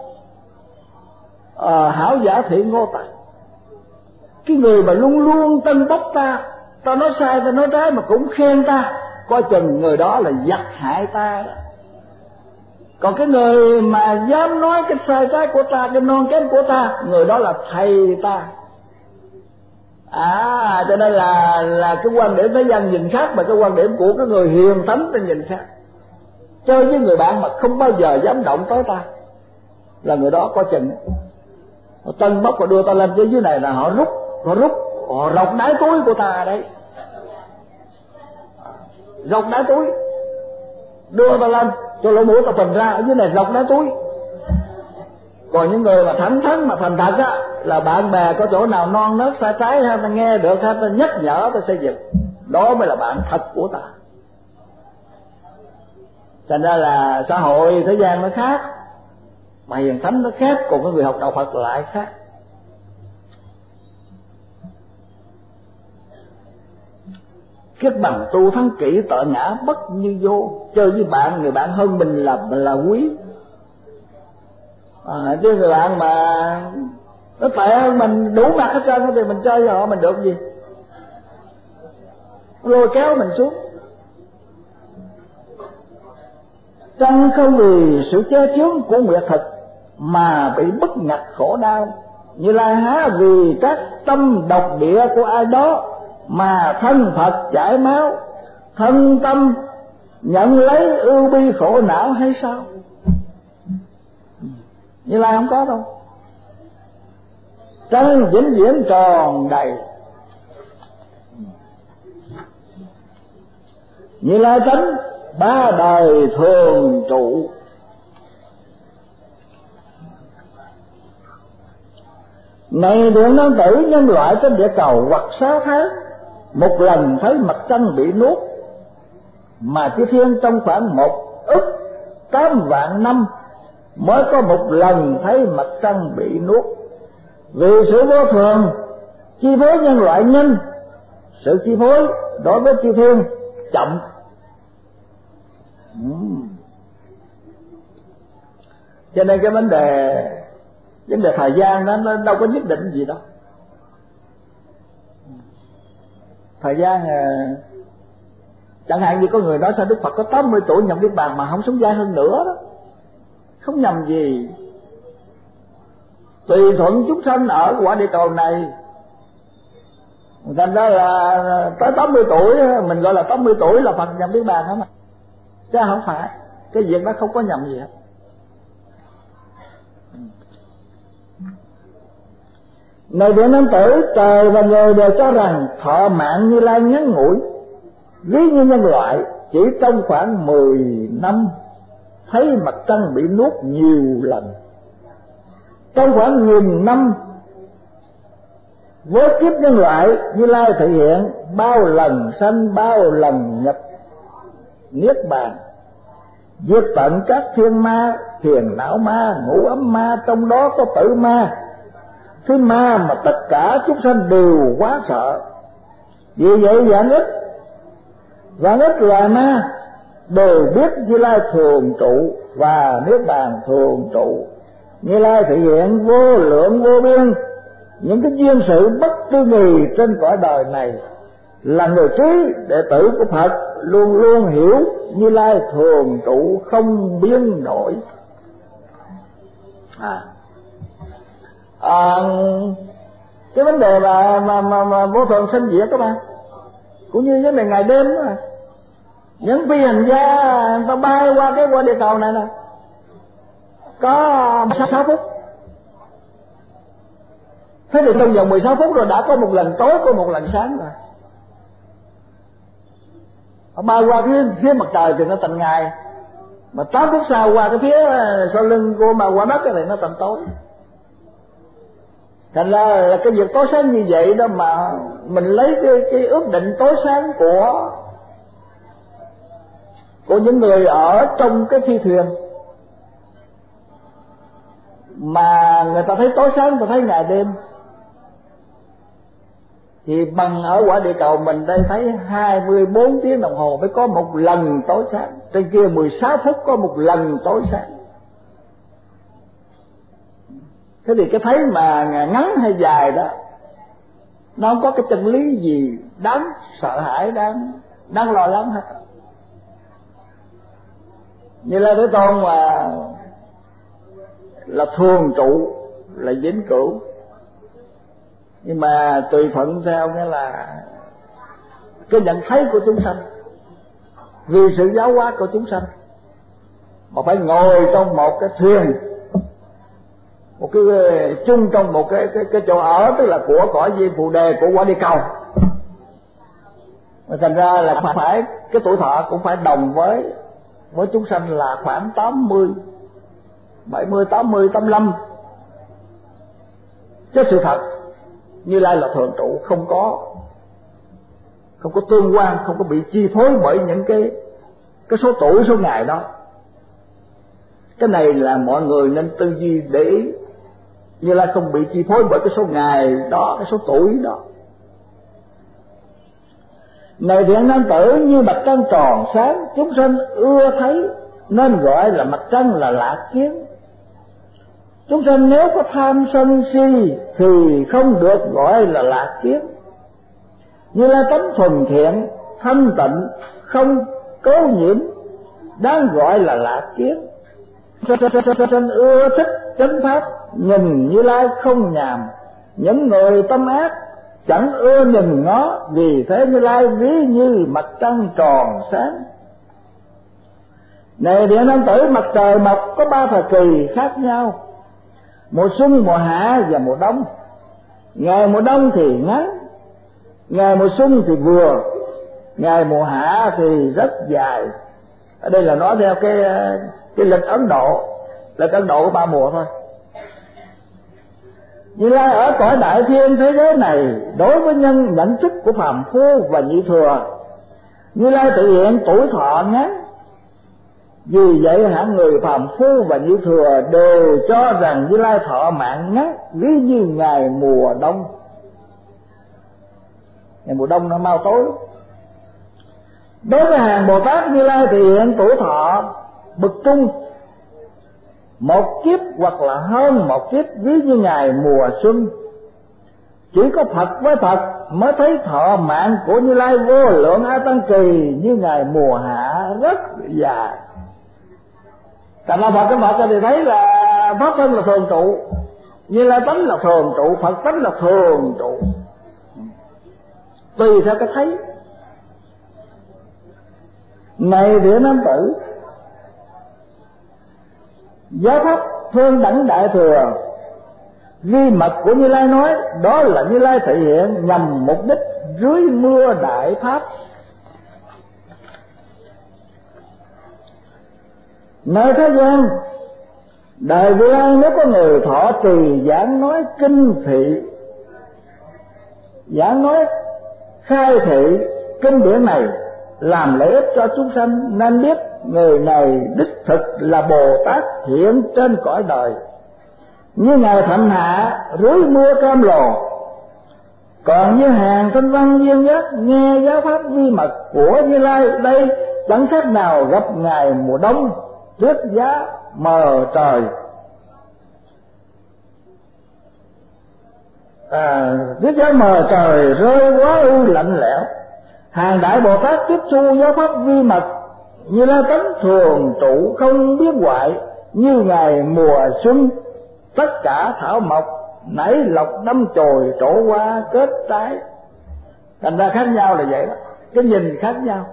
hảo giả thị ngô tài. Cái người mà luôn luôn tân bốc ta nói sai ta nói trái mà cũng khen ta, coi chừng người đó là giặc hại ta đó. Còn cái người mà dám nói cái sai trái của ta, cái non kém của ta, người đó là thầy ta. Cho nên là cái quan điểm thế gian nhìn khác, mà cái quan điểm của cái người hiền thánh ta nhìn khác. Chơi với người bạn mà không bao giờ dám động tới ta là người đó có chừng. Tân bốc họ đưa ta lên cái dưới này là họ rọc đáy túi của ta đấy, rọc đáy túi, đưa ta lên cho lỗ mũi ta phình ra, ở dưới này rọc đáy túi. Còn những người mà thẳng thắn mà thành thật là bạn bè có chỗ nào non nớt sai trái ha, ta nghe được ha, ta nhắc nhở, ta xây dựng, đó mới là bạn thật của ta. Thành ra là xã hội thế gian nó khác, mà hiền thánh nó khác, còn cái người học đạo Phật lại khác. Kiết bằng tu thắng kỹ, tợ ngã bất như vô. Chơi với bạn, người bạn hơn mình là quý. Chứ người bạn mà nó tệ hơn mình đủ mặt hết trơn thì mình chơi với họ mình được gì, lôi kéo mình xuống. Trăng không vì sự che chướng của nguyệt thực mà bị bất ngặt khổ đau, Như Lai há vì các tâm độc địa của ai đó mà thân Phật chảy máu, thân tâm nhận lấy ưu bi khổ não hay sao? Như Lai không có đâu. Trăng vĩnh viễn tròn đầy, Như Lai tánh ba đời thường trụ. Này điện năng tử, nhân loại trên địa cầu hoặc 6 tháng một lần thấy mặt trăng bị nuốt, mà chư thiên trong khoảng 1.800.000 năm mới có một lần thấy mặt trăng bị nuốt. Vì sự vô thường chi phối nhân loại nhanh, sự chi phối đối với chư thiên chậm. Cho nên cái vấn đề thời gian đó nó đâu có nhất định gì đâu. Thời gian chẳng hạn như có người nói sao Đức Phật có 80 tuổi nhập Niết Bàn mà không sống dài hơn nữa đó, không nhầm gì. Tùy thuận chúng sanh ở quả địa cầu này, thành ra là tới 80 tuổi mình gọi là 80 tuổi là Phật nhập Niết Bàn đó mà, chứ không phải. Cái việc đó không có nhầm gì hết. Này Điện Nam Tử, trời và người đều cho rằng thọ mạng Như Lai ngắn ngủi, ví như nhân loại chỉ trong khoảng 10 năm thấy mặt trăng bị nuốt nhiều lần. Trong khoảng 1000 năm với kiếp nhân loại, Như Lai thể hiện bao lần sanh bao lần nhập niết bàn, diệt tận các thiên ma, phiền não ma, ngũ ấm ma, trong đó có tử ma, thứ ma mà tất cả chúng sanh đều quá sợ. Vì vậy vạn ít loài ma đều biết Như Lai thường trụ và niết bàn thường trụ. Như Lai thể hiện vô lượng vô biên những cái duyên sự bất tư nghì trên cõi đời này. Là người trí đệ tử của Phật luôn luôn hiểu Như Lai thường trụ không biến đổi. Cái vấn đề mà vô thường sinh diệt các bạn, cũng như vấn đề ngày đêm đó. Những phi hành gia người ta bay qua cái quả địa cầu này nè, có 6 phút. Thế thì trong vòng 16 phút rồi đã có một lần tối, có một lần sáng rồi. Bay qua phía mặt trời thì nó thành ngày, mà 8 phút sau qua cái phía sau lưng của mà quả đất thì nó thành tối. Thành ra là cái việc tối sáng như vậy đó mà mình lấy cái ước định tối sáng của những người ở trong cái phi thuyền, mà người ta thấy tối sáng, người ta thấy ngày đêm, thì bằng ở quả địa cầu mình đây thấy 24 tiếng đồng hồ mới có một lần tối sáng, trên kia 16 phút có một lần tối sáng. Thế thì cái thấy mà ngắn hay dài đó, nó không có cái chân lý gì đáng sợ hãi, đáng lo lắng hết. Như là Thế Tôn mà là thường trụ, là vĩnh cửu, nhưng mà tùy thuận theo nghĩa là cái nhận thấy của chúng sanh, vì sự giáo hóa của chúng sanh mà phải ngồi trong một cái thuyền, một cái chung trong một cái chỗ ở, tức là của cõi Diêm Phù Đề, của quả địa cầu. Mà thành ra là phải cái tuổi thọ cũng phải đồng với chúng sanh là khoảng 80, 70, 80, 85. Cái sự thật Như Lai là thường trụ, không có tương quan, không có bị chi phối bởi những cái số tuổi, số ngày đó. Cái này là mọi người nên tư duy để ý. Như Lai không bị chi phối bởi cái số ngày đó, cái số tuổi đó. Này Thiện Nam Tử, như mặt trăng tròn sáng, chúng sanh ưa thấy nên gọi là mặt trăng là lạc kiến. Chúng sanh nếu có tham sân si thì không được gọi là lạc kiến. Như Lai tánh thuần thiện, thanh tịnh, không cố nhiễm, đáng gọi là lạc kiến. Sanh ưa thích chánh pháp, nhìn Như Lai không nhàm. Những người tâm ác chẳng ưa nhìn nó, vì thế Như Lai ví như mặt trăng tròn sáng. Này Điện Nam Tử, mặt trời mọc có 3 thời kỳ khác nhau: mùa xuân, mùa hạ và mùa đông. Ngày mùa đông thì ngắn, ngày mùa xuân thì vừa, ngày mùa hạ thì rất dài. Ở đây là nói theo cái lịch Ấn Độ, lịch Ấn Độ có 3 mùa thôi. Như Lai ở cõi đại thiên thế giới này, đối với nhân nhận thức của phàm phu và nhị thừa, Như Lai thể hiện tuổi thọ ngắn. Vì vậy hạng người phàm phu và nhị thừa đều cho rằng Như Lai thọ mạng ngắn, ví như ngày mùa đông. Ngày mùa đông nó mau tối. Đối với hàng Bồ Tát, Như Lai thể hiện tuổi thọ bậc trung, 1 kiếp hoặc là hơn 1 kiếp, ví như ngày mùa xuân. Chỉ có Phật với Phật mới thấy thọ mạng của Như Lai vô lượng A Tăng Kỳ như ngày mùa hạ rất dài. Tại là Phật cái Phật thì thấy là Pháp thân là thường trụ, Như Lai tánh là thường trụ, Phật tánh là thường trụ, tùy theo cái thấy. Này Điện Nam Tử, giáo pháp thương đẳng đại thừa vi mật của Như Lai nói, đó là Như Lai thể hiện nhằm mục đích rưới mưa đại pháp. Nơi thế gian đời Như Lai nếu có người thọ trì giảng nói kinh thị, giảng nói khai thị kinh điển này làm lợi ích cho chúng sanh, nên biết người này đích thực là Bồ Tát hiện trên cõi đời, như ngài Thạnh Hạ rưới mưa cam lồ. Còn như hàng thanh văn viên giác nghe giáo pháp vi mật của Như Lai, đây chẳng khác nào gặp ngài mùa đông tuyết giá mờ trời. Tuyết giá mờ trời rơi quá ư lạnh lẽo. Hàng đại Bồ Tát tiếp thu giáo pháp vi mật Như Lai tánh thường trụ không biết hoại, như ngày mùa xuân tất cả thảo mộc nảy lộc đâm chồi trổ hoa kết trái. Thành ra khác nhau là vậy đó, cái nhìn khác nhau.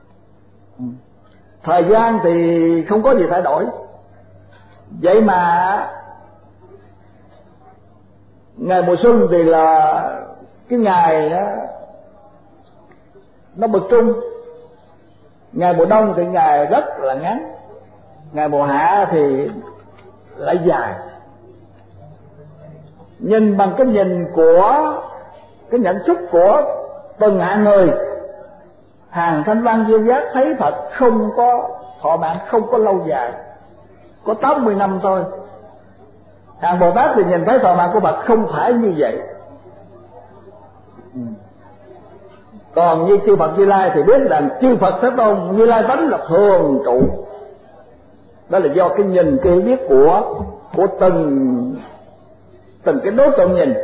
Thời gian thì không có gì thay đổi, vậy mà ngày mùa xuân thì là cái ngày đó nó bực trung, ngày mùa đông thì ngày rất là ngắn, ngày mùa hạ thì lại dài. Nhìn bằng cái nhìn của cái nhận thức của từng hạng người, hàng thanh văn viên giác thấy Phật không có thọ mạng, không có lâu dài, có 80 năm thôi. Hàng Bồ Tát thì nhìn thấy thọ mạng của Phật không phải như vậy. Còn như chư Phật Như Lai thì biết rằng chư Phật Thế Tôn Như Lai tánh là thường trụ. Đó là do cái nhìn, cái hiểu biết của từng cái đối tượng nhìn.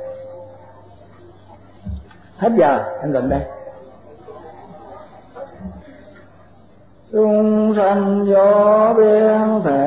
Hết giờ, anh gần đây. Chúng sanh do biên thể